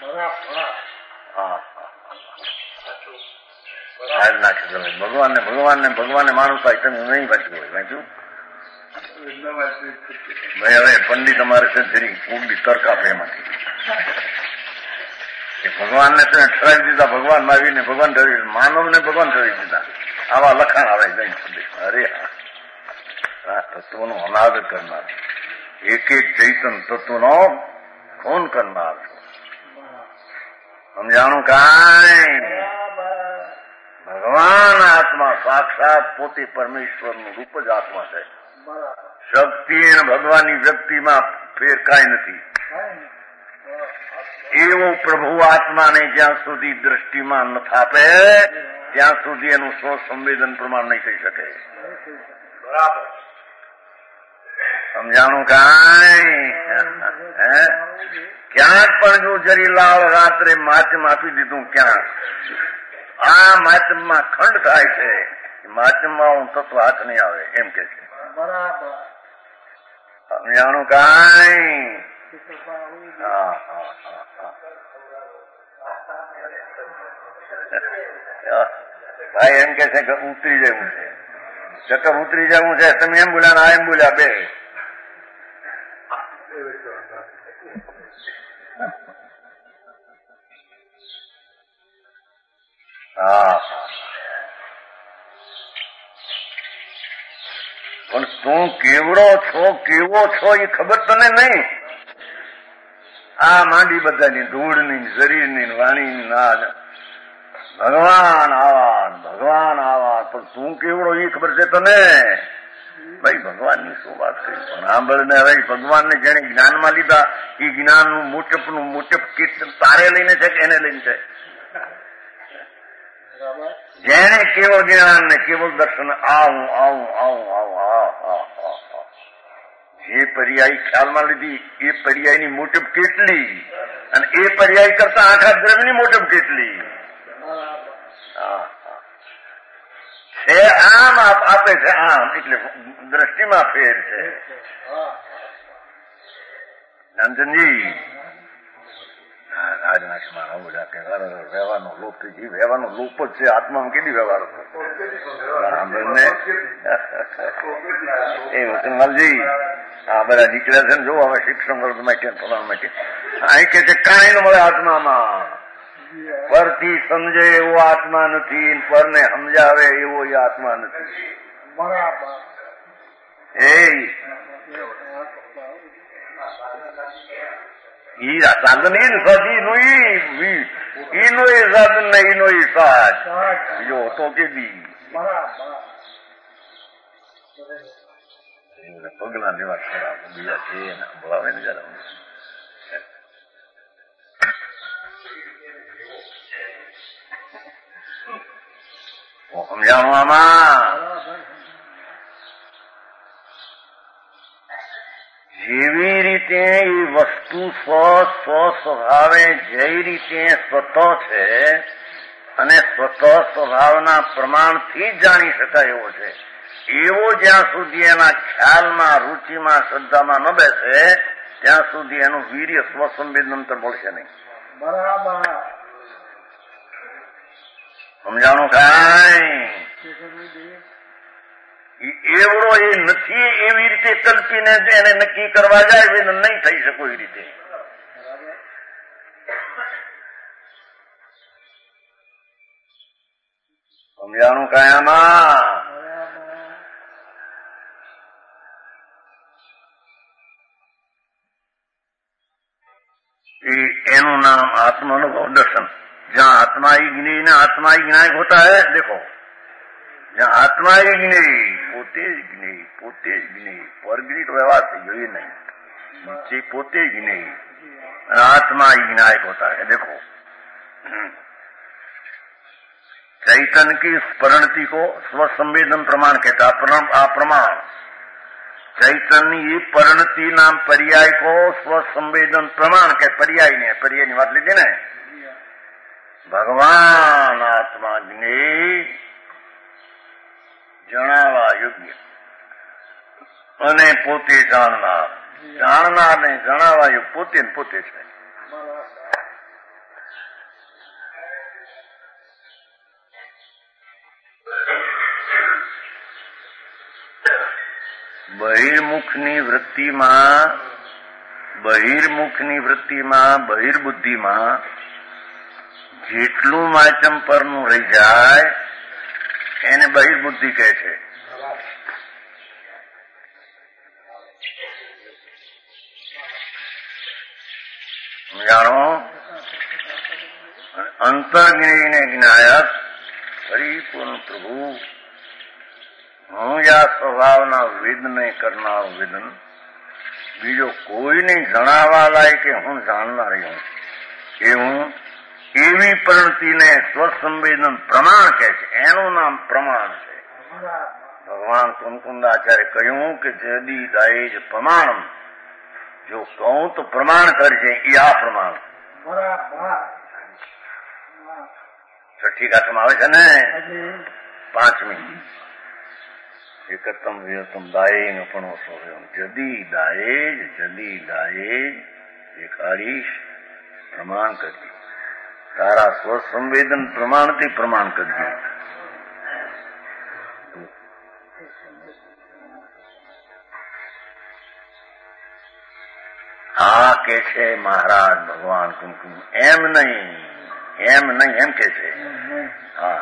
નાખે તમે ભગવાનને ભગવાનને ભગવાનને માનતા તમે નહીં વાંચ્યું હોય વાંચ્યું ભાઈ. હવે પંડિત અમારે છે તેની ઉગડી તર્ક આપે એમાંથી ભગવાનને તમે ઠરાવી દીધા, ભગવાન માવીને ભગવાન ઠરાવી, માનવને ભગવાન ઠરાવી દીધા. આવા લખાણ આવે જઈ. અરે આ તત્વનો અનાદર કરનાર, એક એક ચૈતન તત્વનો ખૂન કરનાર. સમજાણું કાંઈ? ભગવાન આત્મા સાક્ષાત પોતે પરમેશ્વરનું રૂપ જ આત્મા છે. શક્તિ અને ભગવાનની વ્યક્તિમાં ફેર કાંઈ નથી. એવો પ્રભુ આત્માને જ્યાં સુધી દ્રષ્ટિમાં ન થાપે ત્યાં સુધી એનું સ્વ સંવેદન પ્રમાણ નહીં થઈ શકે. બરાબર સમજાણું કાંઈ? ક્યાંક પણ જો જરી લાલ રાત્રે માચમ આપી દીધું, ક્યાંક આ માચમમાં ખંડ થાય છે, માચમમાં હું તત્વ હાથ નહીં આવે એમ કે છે. સમજાણું કાંઈ? હા હા હા ભાઈ એમ કે છે કે ઉતરી જવું છે, ચક્કર ઉતરી જવું છે. તમે એમ બોલ્યા ના એમ બોલ્યા બે. હા પણ તું કેવડો છો કેવો છો એ ખબર તને નહીં. આ માંડી બધાની ધૂળની, શરીરની, વાણીની ના ભગવાન આવા ભગવાન આવા, પણ તું કેવડો એ ખબર છે તને? ભાઈ ભગવાનની શું વાત કરી? પણ સાંભળને હવે ભગવાનને જેને જ્ઞાનમાં લીધા એ જ્ઞાનનું મોટપનું મોટપ કીર્તન તારે લઈને છે કે એને લઈને છે? જેને કેવળ જ્ઞાન ને કેવળ દર્શન આવું આવું આવું આવું જે પર્યાય ખ્યાલમાં લીધી એ પર્યાયની મોટપ કેટલી, અને એ પર્યાય કરતા આખા દ્રવ્યની મોટપ કેટલી છે. આમ આપે છે આમ, એટલે દ્રષ્ટિમાં ફેર છે. નંદનજી રાજનાથમાં બધા કે વ્યવહારનો લોપ થઈ ગયો. વ્યવહારનો લોપ જ છે. આત્મામાં કેટલી વ્યવહાર એ મુસલમાનજી આ બધા નીકળ્યા છે ને, જો હવે શિક્ષણ વર્ગ માટે ફલાણ માટે અહીં કે છે કાંઈ ન મળે આત્મામાં. પરથી સમજે એવો આત્મા નથી, પરને સમજાવે એવો એ આત્મા નથી. એ ઈ સાધન ઈ સાધીનું ઈનો એ સાધન ને ઈનો એ સાજ બીજો હતો કે દી પગલા લેવા ખરાબ બીજા છે ને બોલાવે ને જરા સમજાણું આમાં. જેવી રીતે એ વસ્તુ સ્વ સ્વ સ્વભાવે જે રીતે સ્વતઃ છે અને સ્વતઃ સ્વભાવના પ્રમાણથી જ જાણી શકાય એવો છે, એવો જ્યાં સુધી એના ખ્યાલમાં, રૂચિમાં, શ્રદ્ધામાં ન બેસે ત્યાં સુધી એનું વીર્ય સ્વસંવેદનંતર મળશે નહીં. બરાબર સમજાણું કાંઈ? એવડો એ નથી એવી રીતે કલ્પીને એને નક્કી કરવા જાય વેદન નહીં થઈ શકે એ રીતે. સમજાણું કાયામાં? એનું नाम आत्मानुभव दर्शन. जहाँ आत्मा ही ज्ञेय ना आत्मा ही ज्ञायक होता है. देखो जहाँ आत्मा ही ज्ञेय पोते જ જ્ઞેય પોતે જ જ્ઞેય પરગીત व्यवहार से जो ये नहीं नीचे पोते ज्ञेय आत्मा ही ज्ञायक होता है. देखो चैतन्य की परिणति को स्वसंवेदन प्रमाण कहता है. प्रमाण चैतन्य ये परिणति नाम पर्याय को स्वसंवेदन प्रमाण के पर्याय ने पर्याय ની વાત લીધી ને. ભગવાન આત્મા જ્ઞેય જણાવવા યોગ્ય અને પોતે જાણનાર. જાણનાર ને જણાવવા યોગ્ય પોતે ને પોતે છે. બહિર્મુખની વૃત્તિમાં બહિર્મુખની વૃત્તિમાં બહિર્બુદ્ધિમાં જેટલું માચમ પરનું રહી જાય એને બહિર્બુદ્ધિ કહે છે. જાણો અંતર્જ્ઞેયને જ્ઞાયક પરિપૂર્ણ પ્રભુ હું યા સ્વભાવના વેદને કરનારું વેદન બીજો કોઈ નહીં જણાવવા લાય કે હું જાણનારી હું એ હું એવી પરિણતિને સ્વસંવેદન પ્રમાણ કહે છે. એનું નામ પ્રમાણ છે. ભગવાન કુમકુંદાચાર્ય કહ્યું કે જદી દાય જ પ્રમાણ. જો કહું તો પ્રમાણ કરજે એ આ પ્રમાણ. છઠ્ઠી ગાથામાં આવે છે ને પાંચમી એકતમ વિહતમ દાયે પણ જદી દાયે જદી દાયે એક હરીશ પ્રમાણ કરજે. તારા સ્વસંવેદન પ્રમાણથી પ્રમાણ કરજે. આ કે છે મહારાજ ભગવાન કુમકુમ. એમ નહીં એમ નહીં એમ કે છે. હા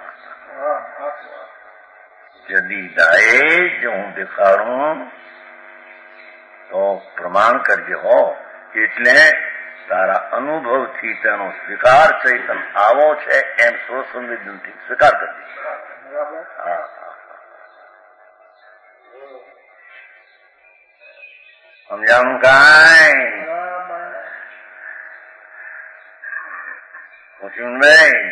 यदि दाए जो હું દેખાડું તો પ્રમાણ કરજે હો. એટલે તારા અનુભવથી તેનો સ્વીકાર ચૈતન આવો છે એમ સ્વસંવેદનથી સ્વીકાર કરજે. હા સમજાણું કાંઈ? પૂછ્યું નહીં?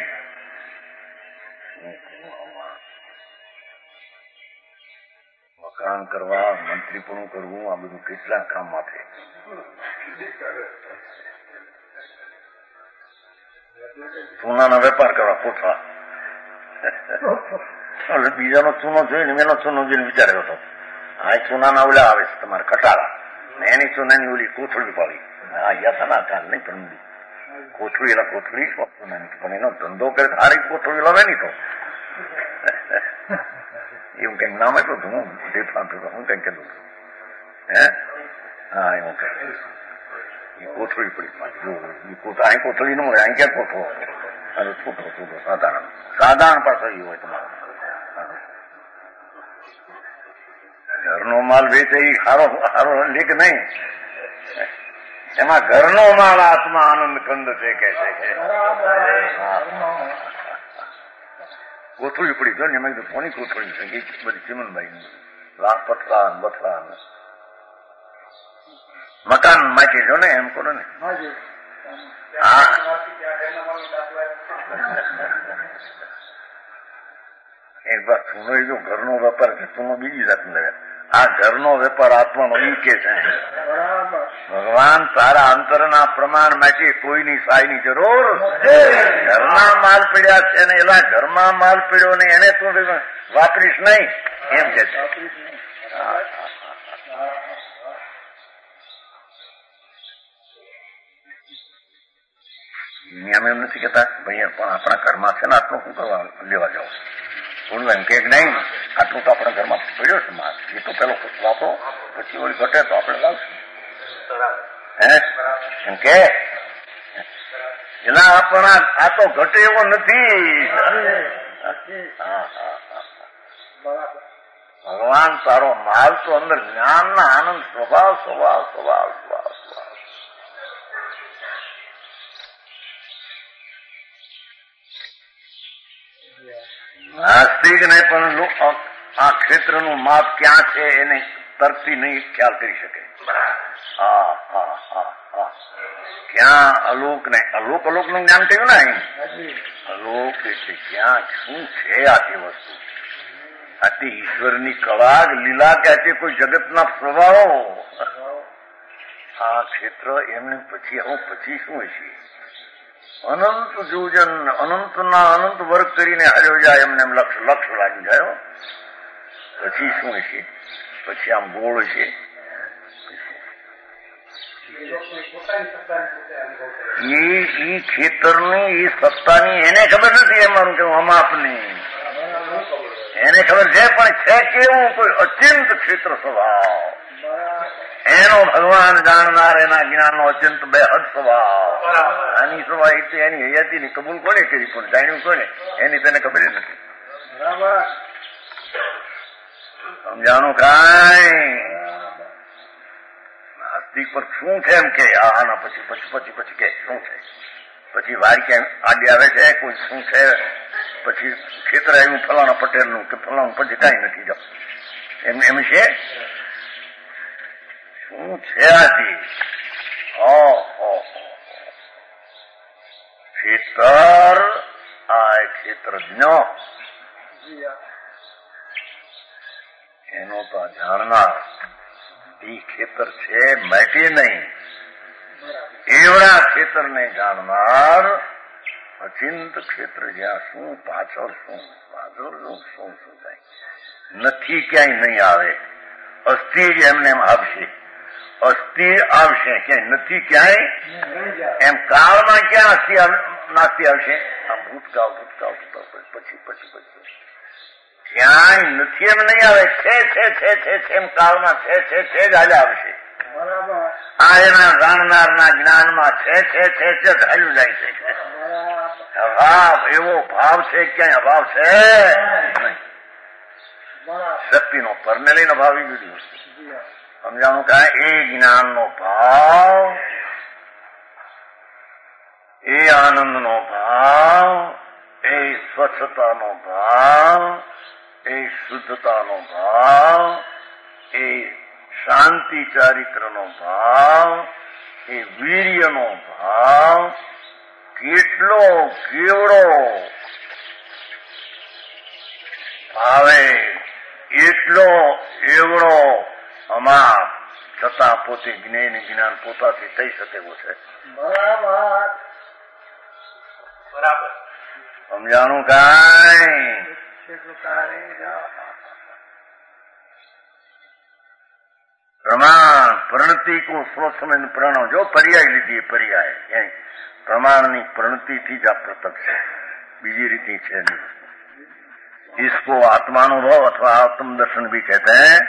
મકાન કરવા મંત્રીપણું કરવું આ બધું કેટલા કામ માટે. ચૂનાના વેપાર કરવા કોઠા બીજાનો ચૂનો જોઈને મેનો ચૂનો જોઈને વિચાર્યો હતો આ ચૂનાના ઓલા આવે છે તમારે કટારા ને એની ચૂનાની ઓલી કોથળી પાડી. હા યાસના કાન નહીં પણ કોથળી એલા કોથળી પણ એનો ધંધો કરે સારી કોથળી લાવે નહીં તો એવું કઈક નામ આપ્યું હતું. હું હું કઈક કીધું હે હા એવું કઈ એ કોથળી પડી અહીં કોથળી ન મળે. અહીં ક્યાં કોથળો અરે છૂટો છૂટો સાધારણ સાધારણ પાસે એ હોય તમારો. ઘરનો માલ વેચે એ સારો સારો લેખ નહીં. એમાં ઘરનો માલ આત્મા આનંદ કંદ છે કે છે. કોથળી પડી જો ને એમાં કોની કોથળી છે બધી ચીમનભાઈ લાખ પથરા બથરા મકાન માટી જો ને એમ કરો ને. હા એક વાર ચૂનો જો ઘરનો વેપાર છે ચૂનો બીજી જાતનો લે. આ ઘરનો વેપાર આત્માનો ઈ કે છે ભગવાન તારા અંતરના પ્રમાણ માટે કોઈની સહાયની જરૂર. ઘરના માલ પીડ્યા છે ને એલા ઘરમાં માલ પીડ્યો ને એને તું વાપરીશ નહીં એમ કે છે. અમે એમ નથી કેતા ભાઈ પણ આપણા ઘરમાં છે ને આટલું શું કરવા લેવા જાવ. બોલવા એમ કે નહીં આટલું તો આપણા ઘરમાં પડ્યો છે માલ, એ તો પેલો વાપરો, પછી ઓલી ઘટે તો આપણે લાવશું. હે એમ કે એના આપણા આ તો ઘટે એવો નથી. ભગવાન તારો માલ તો અંદર જ્ઞાનના આનંદ સ્વભાવ સ્વભાવ સ્વભાવ સ્વભાવ સ્વભાવ. નાસ્તિક ને પણ આ ક્ષેત્રનું માપ ક્યાં છે એને તરફથી નહીં ખ્યાલ કરી શકે. હા હા હા હા ક્યાં અલોક ને અલોક અલોક નું જ્ઞાન થયું ને અલોક એટલે ક્યાં શું છે આથી વસ્તુ, આથી ઈશ્વરની કળા લીલા કે આથી કોઈ જગતના સ્વભાવો. આ ક્ષેત્ર એમને પછી આવું પછી શું હશે? અનંત જોજન અનંતના અનંત વર્ગ કરીને હાર્યો જાય એમને એમ લક્ષ લક્ષ લાગી જાય. પછી શું હશે? પછી આમ ગોળ છે. એ ખેતરની એ સત્તાની એને ખબર નથી. એમાં કેવું અમાપની એને ખબર છે, પણ છે કેવું કોઈ અત્યંત ક્ષેત્ર સ્વભાવ એનો ભગવાન જાણનાર એના જ્ઞાનનો અત્યંત બેહદ સ્વભાવ. આની સ્વભાવ એટલે એની હયાતીની કબૂલ કોને કરી પણ જાણ્યું કોને એની તેને ખબર નથી. સમજાણું કાંઈ નાસ્તિક પર શું છે એમ કે આના પછી પછી પછી પછી કે શું છે, પછી વારી કે આડી આવે છે કોઈ શું છે, પછી ખેતર આવ્યું ફલાણા પટેલનું કે ફલાણું, પછી કાંઈ નથી જાવ એમ એમ છે. શું છે આથી? ઓહો ખેતર આ ક્ષેત્રજ્ઞ એનો તો જાણનાર એ ખેતર છે માટી નહીં, એવડા ખેતરને જાણનાર અચિંત ક્ષેત્ર જ્યાં શું પાછળ શું પાછળ શું શું શું થાય નથી, ક્યાંય નહીં આવે. અસ્થિ જ એમને એમ આવશે, અસ્થિ આવશે ક્યાંય નથી, ક્યાંય એમ કાળમાં ક્યાં અસ્થિ નાસ્તિ આવશે? આ ભૂતકાળ ભૂતકાળ પછી પછી પછી ક્યાંય નથી એમ નહીં આવે. છે છે છે છે છે એમ કાળમાં છે છે છે જ આજે આવશે. આ એના જાણનારના જ્ઞાનમાં છે છે છે છે ચાલ્યું જાય છે. અભાવ એવો ભાવ છે ક્યાંય અભાવ છે નહીં. શક્તિનો પરને લઈને ભાવ આવી ગયું. સમજાણું કાંઈ? એ જ્ઞાનનો ભાવ, એ આનંદનો ભાવ, એ સ્વચ્છતાનો ભાવ, એ શુદ્ધતાનો ભાવ, એ શાંતિ ચારિત્રનો ભાવ, એ વીર્યનો ભાવ કેટલો કેવડો ભાવે એટલો એવડો અમાપ છતાં પોતે જ્ઞાન જ્ઞાન પોતાથી થઈ શકે એવું છે. બરાબર બરાબર સમજાણું કાંઈ? પ્રમાણ પ્રણતિ કો સ્વસમય પ્રણવ જો પર્યાય લીધી પર્યાય પ્રમાણની પ્રણતિથી જ આ પ્રત્યક્ષ છે, બીજી રીતે છે નહીં. इसको आत्मानुभव अथवा आत्म दर्शन भी कहते हैं.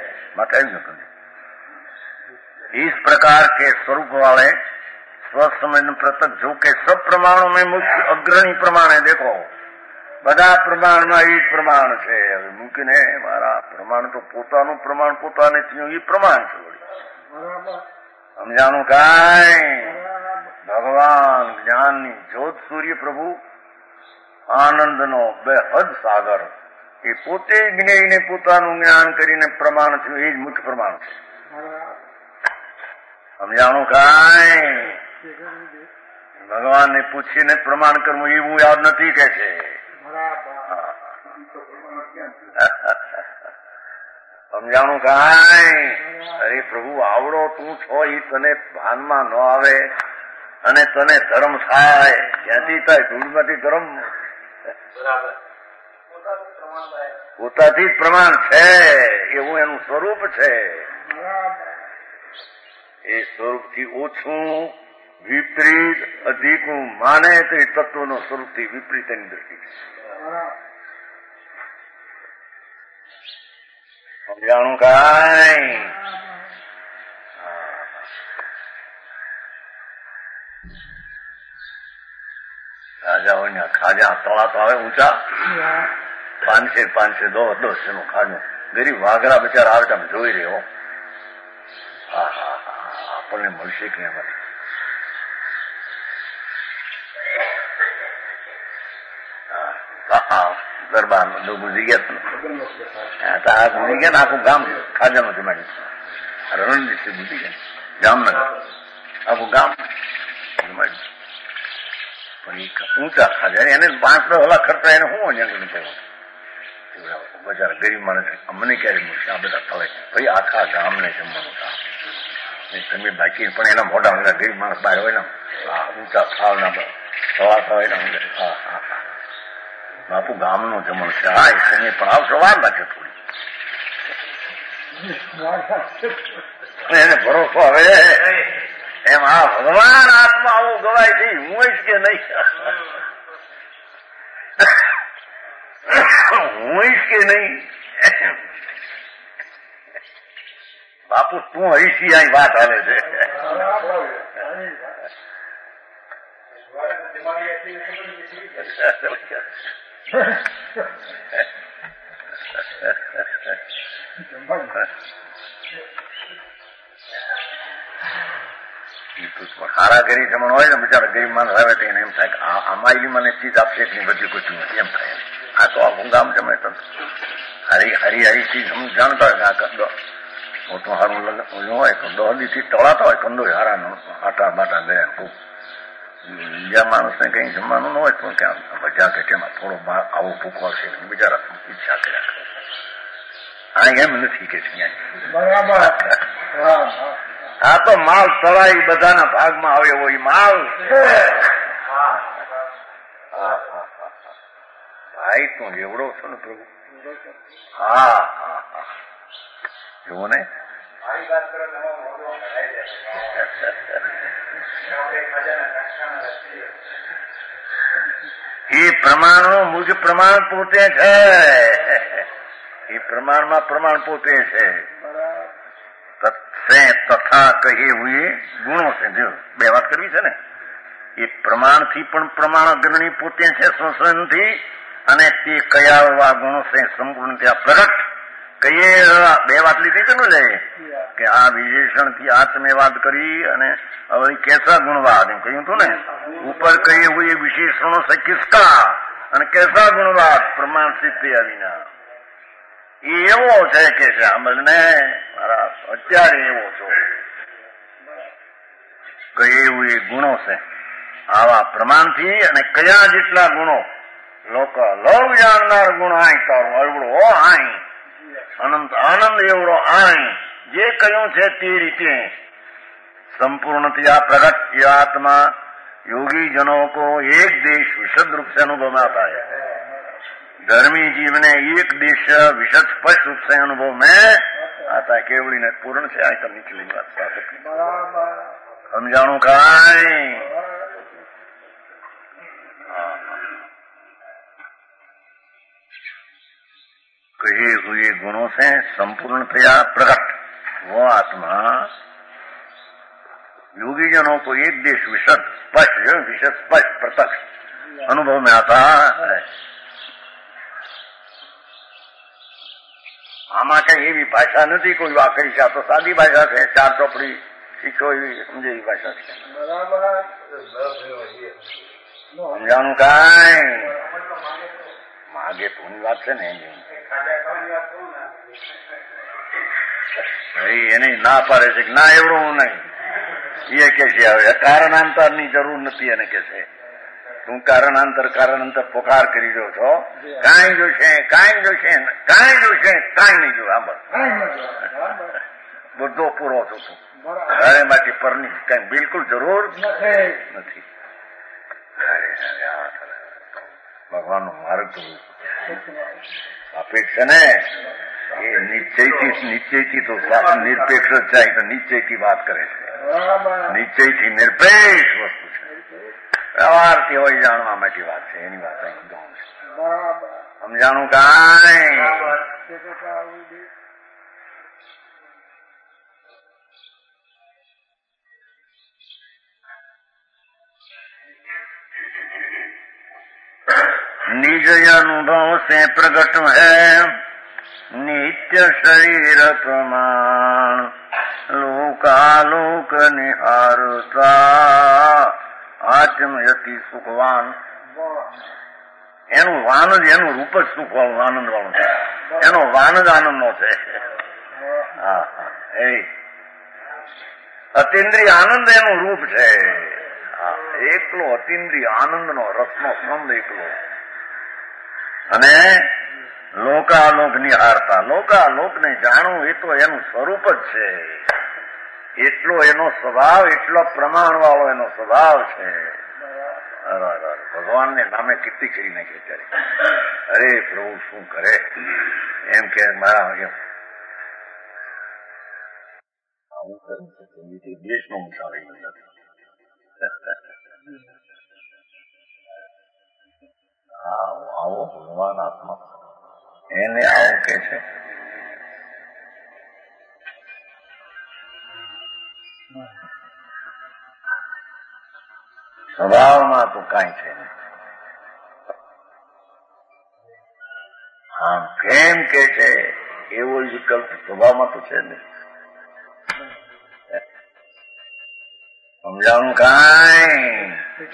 इस प्रकार के स्वरूप वाले स्वसमय प्रत्यक्ष जो के सब प्रमाणों में मुख्य अग्रणी प्रमाण है. देखो બધા પ્રમાણમાં એ જ પ્રમાણ છે. હવે મૂકીને મારા પ્રમાણ તો પોતાનું પ્રમાણ પોતાને થયું એ પ્રમાણ છે. સમજાણું કાંઈ? ભગવાન જ્ઞાનની જ્યોત સૂર્ય પ્રભુ આનંદનો બેહદ સાગર એ પોતે જ્ઞાનીને પોતાનું જ્ઞાન કરીને પ્રમાણ થયું એ જ મુખ્ય પ્રમાણ છે. સમજાણું કાંઈ? ભગવાનને પૂછીને પ્રમાણ કરવું એવું યાદ નથી કે છે. સમજાણું કાંઈ? અરે પ્રભુ આવડો તું છો એ તને ભાનમાં ન આવે અને તને ધર્મ થાય ક્યાંથી થાય? ધૂળમાંથી ધર્મ પોતાથી જ પ્રમાણ છે એવું એનું સ્વરૂપ છે. એ સ્વરૂપથી ઓછું વિપરીત અધિકું માને તો એ તત્વનો સ્વરૂપથી વિપરીત એની દ્રષ્ટિ છે. સમજાણું કાંઈ રાજાઓના ખાજા તળા તો આવે ઊંચા પાંચસે પાંચસે દો દસ નું ખાજું ગરીબ વાઘરા બચારા આવે તમે જોઈ રહ્યો હા હા હા આપણને મળશે કે એમાંથી ગરબા ગુજી ગયા આ ગુજી ગયા ને આખું ગામ ખાજામાં જમાડી રણજીત ગુજી ગયા જામનગર આખું ગામ જમાડી પણ એ ઊંચા ખાજા એને પાંચ દસ હલા ખર્ચા એને શું અહીંયા બજાર ગરીબ માણસ અમને ક્યારે મળશે આ બધા થવે ભાઈ આખા ગામને જમવાનું કામ તમે બાકી પણ એના મોટા મોટા ગરીબ માણસ બહાર હોય ને આ ઊંચા ખાવના સવા હોય ને હા હા હા બાપુ ગામનું જમણ છે હા એ તમે પણ આવશો વાર લાગે થોડી એને ભરોસો હવે એમ આ ભગવાન આત્મા આવું ગવાય છે હું જ કે નહીં હું જ કે નહીં બાપુ તું હૈસી આ વાત હાલે છે હારા ગરીબ જમણ હોય ને બિચારા ગરીબ માણસ આવે તો એને એમ થાય કે આમાં મને ચીજ આપશે કે બધી કોઈ નથી એમ થાય આ તો આખું ગામ જમે તો હરી હરી હરી ચીજ જાણતા હોય કે આ મોટું હારું હોય તો દહદીથી તળાતા હોય કંદો હારા આટા બાટા ગયા ખૂબ બીજા માણસને કઈ જમવાનું ન હોય તો ક્યાં ભજા કે તેમાં થોડો આવું ભૂખો છે બિચારા ઈચ્છા કર્યા કરે આ એમ નથી કે છે આ તો માલ તળાઈ બધાના ભાગમાં આવે એવો માલ ભાઈ તું એવડો છો ને પ્રભુ હા હા હા જુઓ ને એ પ્રમાણનું મુજ પ્રમાણ પોતે છે એ પ્રમાણમાં પ્રમાણ પોતે છે તથા કહે હુએ ગુણો છે જો બે વાત કરવી છે ને એ પ્રમાણથી પણ પ્રમાણ અગ્રણી પોતે છે સ્વસનથી અને તે કયા એવા ગુણો છે સંપૂર્ણ ત્યાં પ્રગટ કહીએ બે વાત લીધી છે ને લે કે આ વિશેષણ થી આ તમે વાત કરી અને હવે કેસા ગુણવાદ એમ કહ્યું હતું ને ઉપર કહીએ હુએ વિશેષણો છે કિસકા અને કેસા ગુણવાદ પ્રમાણ સિદ્ધ આવીના એવો છે કે છે અમલને મારા અત્યારે એવો છો કહીએ હુએ ગુણો છે આવા પ્રમાણથી અને કયા જેટલા ગુણો લોકો લોક જાણનાર ગુણ આય તારું અવળો આય અનંત આનંદ એવડો આય જે કહ્યું છે તે રીતે संपूर्णतया प्रकट ये आत्मा योगी जनों को एक देश विशद रूप से अनुभव में आता है धर्मी जीव ने एक देश विशद स्पष्ट रूप से अनुभव में आता है केवली ने पूर्ण से आय कर निकली बात साधक हम जानू काय कहे हुए गुणों से संपूर्णतया प्रकट वो आत्मा योगी जनों को एक देश विशद स्पष्ट विशद स्पष्ट प्रत्यक्ष अनुभव में आता है आमा कई एवी भाषा नहीं कोई वाकई का तो सादी भाषा है चार ચોપડી सीखो समझे भाषा है समझाणु काय मागे पूरी बात है ने એને ના પાડે છે કે ના એવડું નહીં એ કે છે હવે કારણાંતરની જરૂર નથી એને કે છે તું કારણાંતર કારણાંતર પોકાર કરી રહ્યો છો કાંઈ જોશે કાંઈ જોશે કાંઈ જોશે કાંઈ નહીં જો આંબર બધો પૂરો છો તું ઘરે માટે પરની કઈ બિલકુલ જરૂર નથી ભગવાનનો માર્ગ તો અપેક્ષા ને એ નિશ્ચયથી નિશ્ચયથી તો નિરપેક્ષ જ જાય તો નિશ્ચયથી વાત કરે છે નિશ્ચયથી નિરપેક્ષ વસ્તુ છે વ્યવહારથી હોય જાણવા માટે વાત છે એની વાત અહીં ગૌણ છે સમજાણું કાંઈ निज अनुभव से प्रकट है नित्य शरीर प्रमाण लोकालोक निहारता आत्मयति सुखवान એનું વાન જ એનું રૂપ જ સુખ વાળું આનંદ વાળું છે એનો વાન જ આનંદ નો છે હા એ અતિન્દ્રિય આનંદ એનું રૂપ છે એકલો અતિન્દ્રિય આનંદ નો રસનો સ્કંદ એકલો અને લોકાલોક નિહારતા લોકાલોક ને જાણવું એ તો એનું સ્વરૂપ જ છે એટલો એનો સ્વભાવ એટલો પ્રમાણ વાળો એનો સ્વભાવ છે ભગવાન ને નામે કીર્તિ કરી નાખી ત્યારે અરે પ્રભુ શું કરે એમ કે મારા દેશનો મુસાફરી આવો ભગવાન આત્મા એને આવું કે છે સ્વભાવમાં તો કાંઈ છે નહીં આમ કેમ કે છે એવો વિકલ્પ સ્વભાવમાં તો છે નહીં સમજાવું કાંઈ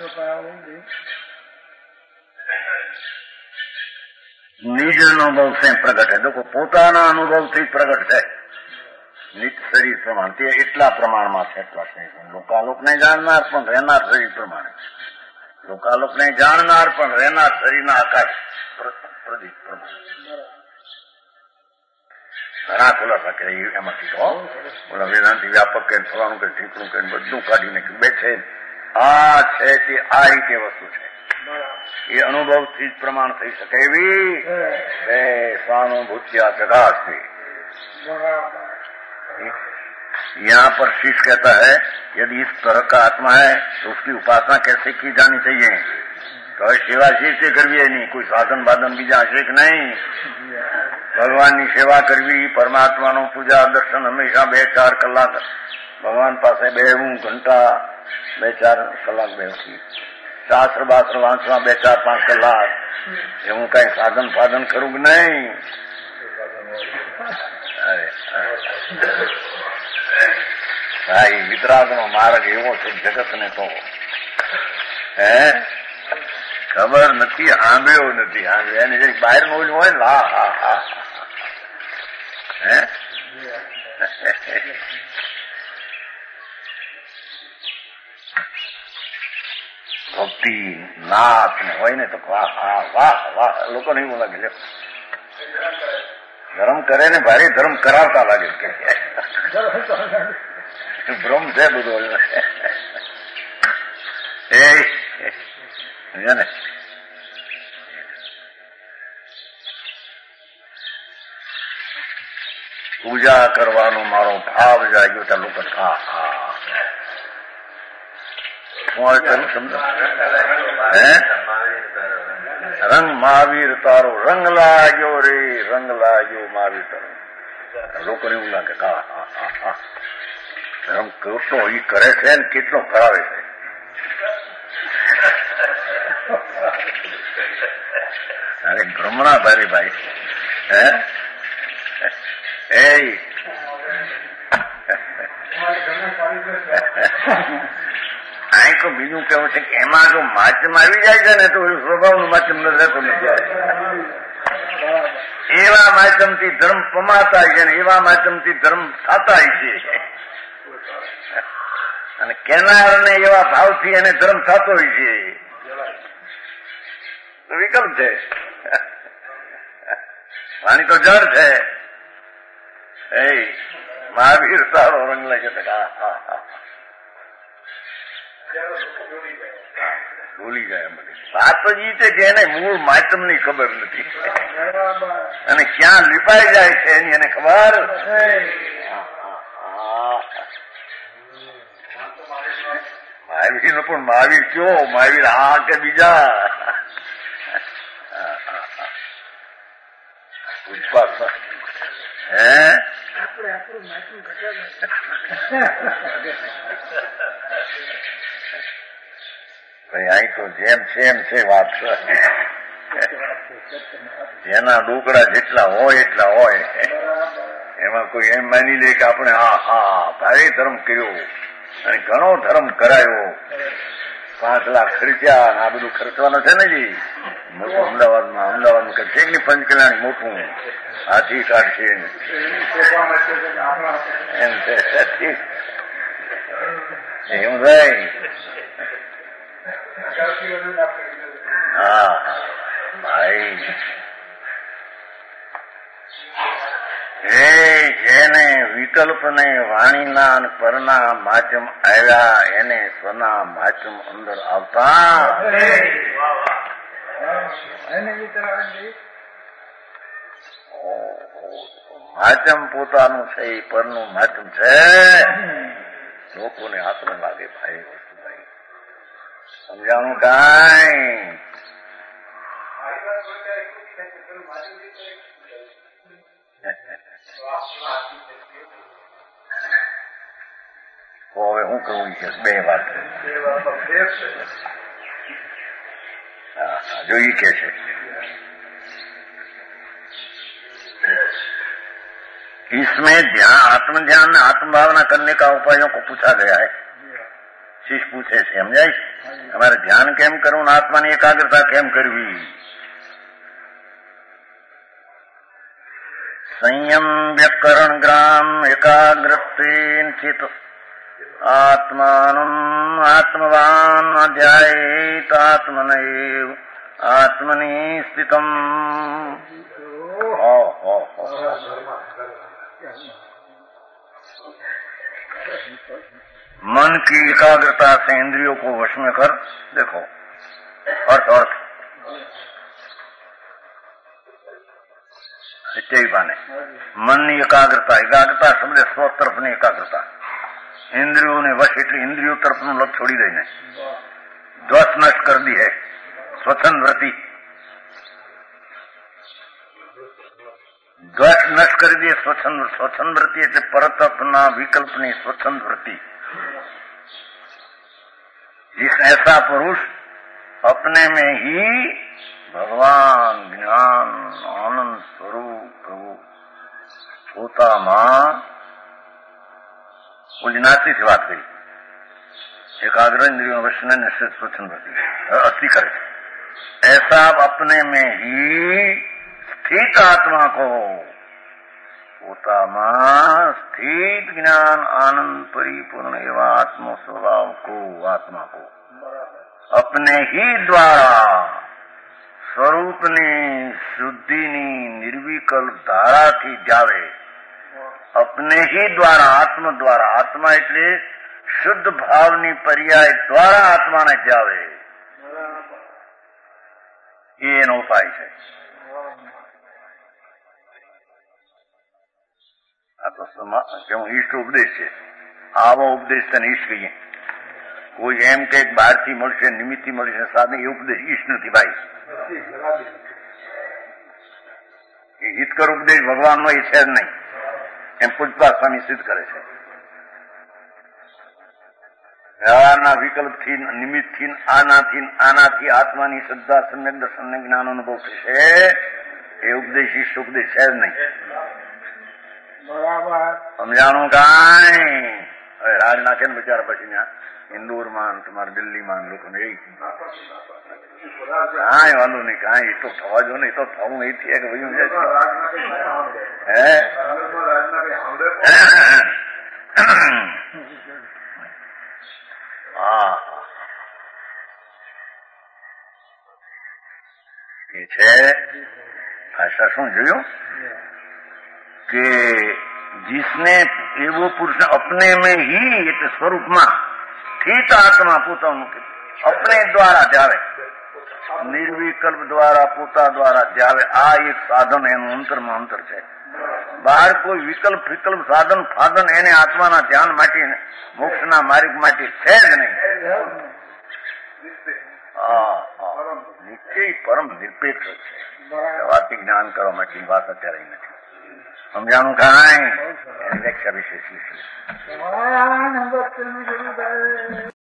નિજ અનુભવ से પ્રગટ है देखो પોતાના અનુભવથી પ્રગટ છે નિત્ય શરીર પ્રમાણ તે એટલા પ્રમાણમાં છે એટલા છે લોકાલોક ને જાણનાર પણ રહેનાર શરીર પ્રમાણે લોકાલોક ને જાણનાર પણ રહેનાર શરીરના આકાશ પ્રદીપ પ્રમાણે ઘણા ખુલાસા કરે એમાંથી તો બોલા વેદાંતિ વ્યાપક કે થવાનું કે ઠીકનું કે બધું કાઢીને બે છે આ છે તે આ રીતે વસ્તુ છે એ અનુભવથી જ પ્રમાણ થઈ શકે એવી બે स्वानुभूतिया चकास्ती यहाँ पर शिष्य कहता है यदि इस तरह का आत्मा है तो उसकी उपासना कैसे की जानी चाहिए तो सेवा से करवी नहीं कोई साधन बाधन बीजा शेख नहीं भगवान की सेवा करवी परमात्मा नो पूजा दर्शन हमेशा बे चार कलाक भगवान पास बेहू घंटा बे चार कलाक बेहती शास्त्र बास्त्र वांचवा बे चार पांच कलाक हूँ कई साधन फाधन करूँ नहीं अरे भाई वितराग नो मार्ग एवो છે જગત ને તો હે ખબર નથી આંબળ્યો નથી આંબળ્યો એની જે બહાર નો હોય ને હા હા હા હે ભક્તિ નાથ ને હોય ને તો વાહ વાહ વાહ વાહ લોકો નહીં બોલા કે ધર્મ કરે ને ભારે ધર્મ કરાવતા લાગે કે ભ્રમ છે બધું એ ને પૂજા કરવાનો મારો ભાવ જાગ્યો ત્યાં લોકો હા હા સમજો હે રંગ મહાવીર તારો રંગ લાગ્યો રે રંગ લાગ્યો મહાવીર તારો લોકોને એવું લાગે હા હા હા હા ધર્મ કેટલો એ કરે છે ને કેટલો કરાવે છે અરે ભ્રમણા ભાઈ ભાઈ હે એ અહીં તો બીજું કેવું છે કે એમાં જો માચમ આવી જાય છે ને તો સ્વભાવનું માચમ ન રહેતો નથી એવા માધ્યમથી ધર્મ પમાતા છે ને એવા માધ્યમથી ધર્મ થતા છે અને કેનારને એવા ભાવથી એને ધર્મ થતો હોય છે વિકલ્પ છે પાણી તો જળ છે એ મહાવીર સારો રંગ લાગે છે હા હા હા ભૂલી જાય મને વાત જ ઈ છે કે એને મૂળ માધ્યમ ની ખબર નથી અને ક્યાં લીપાઈ જાય છે એની એને ખબર મહાવીર નો પણ મહાવીર કયો મહાવીર આ કે બીજા ઉપાસના હે ભાઈ અહીં તો જેમ છે એમ છે વાત જેના ડોકડા જેટલા હોય એટલા હોય એમાં કોઈ એમ માની લે કે આપણે હા હા ભારે ધર્મ કર્યો અને ઘણો ધર્મ કરાયો, પાંચ લાખ ખર્ચ્યા અને આ બધું ખર્ચવાનું છે ને જી મોટું અમદાવાદમાં અમદાવાદમાં કે છે ને પંચકલ્યાણ મોટું હાથી કાઢશે એમ છે એમ ભાઈ. હા ભાઈ હે જેને વિકલ્પ ને વાણીના અને પરના માધ્યમ આવ્યા એને સ્વના માધ્યમ અંદર આવતા માધ્યમ પોતાનું છે એ પરનું માધ્યમ છે. લોકોને હાથમાં લાગે ભાઈ વસ્તુ ભાઈ સમજાણું કાંઈ હવે હું કહું છે બે વાત जो ये कैसे इसमें ध्यान आत्म ध्यान आत्म भावना करने का उपायों को पूछा गया है. शिष्य पूछे समझाई हमारे ध्यान केम करूं आत्मा ने एकाग्रता केम करवी. संयम व्याकरण ग्राम एकाग्रतेन चित आत्मान आत्मवान अध्यायेत आत्मनैव आत्मनि स्थितम. मन की एकाग्रता से इंद्रियों को वश में कर. देखो अर्थ अर्थ बाने मन ની એકાગ્રતા એકાગ્રતા શબ્દ સ્વ તરફની એકાગ્રતા इंद्रियों वश એટલે इंद्रियों तरफ નું લપ છોડી દઈને દ્વસ નષ્ટ કરી દી હૈ. સ્વચ્છંદ વૃત્તિ દ્વસ નષ્ટ કરી દી સ્વચ્છંદ સ્વચ્છંદ વૃત્તિ એટલે પરતપના વિકલ્પની સ્વચ્છંદ વૃત્તિ. जिस ऐसा पुरुष अपने में ही भगवान ज्ञान आनंद स्वरूप प्रभु होता मां उलनाती से बात करी एकाग्र इंद्रियों वश ने निश्चित स्वच्छंद अस्थि करे. ऐसा अपने में ही स्थित आत्मा को होता मां स्थित ज्ञान आनंद परिपूर्ण एवं आत्म स्वभाव को आत्मा को अपने ही द्वारा स्वरूपनी शुद्धिनी निर्विकल्प धाराथी जावे. अपने ही द्वारा आत्म द्वारा आत्मा એટલે શુદ્ધ ભાવની પર્યાય દ્વારા આત્માને જાવે એ એનો ઉપાય છે. આ તો કેવું ઈષ્ટ ઉપદેશ છે. આવો ઉપદેશ તને ઈષ્ટ કહીએ. કોઈ એમ કે બહારથી મળશે નિમિત્તથી મળશે સાધન એ ઉપદેશ ઈષ્ટ નથી ભાઈ. એ હિતકર ઉપદેશ ભગવાનનો એ છે જ નહીં એમ પૂજપા સ્વામી સિદ્ધ કરે છે. વ્યવહારના વિકલ્પથી નિમિત્તથી આનાથી આનાથી આત્માની શ્રદ્ધા સમ્યક દર્શન જ્ઞાન અનુભવ થશે એ ઉપદેશ ઈષ્ટ ઉપદેશ છે જ નહીં. સમજાણું કાંઈ. હવે રાજ નાખે ને બચારા પછી ત્યાં ઇન્દોરમાં તમારે દિલ્હીમાં લોકોને એ કાંઈ વાંધો નહીં કાંઈ એ તો થવા જો ને એ તો થવું નહીં થયા કે ભાઈ હે હા એ છે ભાષા શું જોયું કે जिसने वो पुरुष अपने में ही एक स्वरूप में स्थित आत्मा पोताનું अपने द्वारा जावे निर्विकल्प द्वारा पोता द्वारा जावे. आ एक साधन एનું અંતરમાં અંતર છે. બહાર કોઈ વિકલ્પ વિકલ્પ સાધન ફાધન એને આત્માના ધ્યાન માટે મોક્ષના માર્ગ માટે છે જ નહીં. નિશ્ચય પરમ નિરપેક્ષ છે. વાતી જ્ઞાન કરવા માટેની વાત અત્યારે નથી. સમજાણું કાંઈ વ્યાખ્યા વિશેષ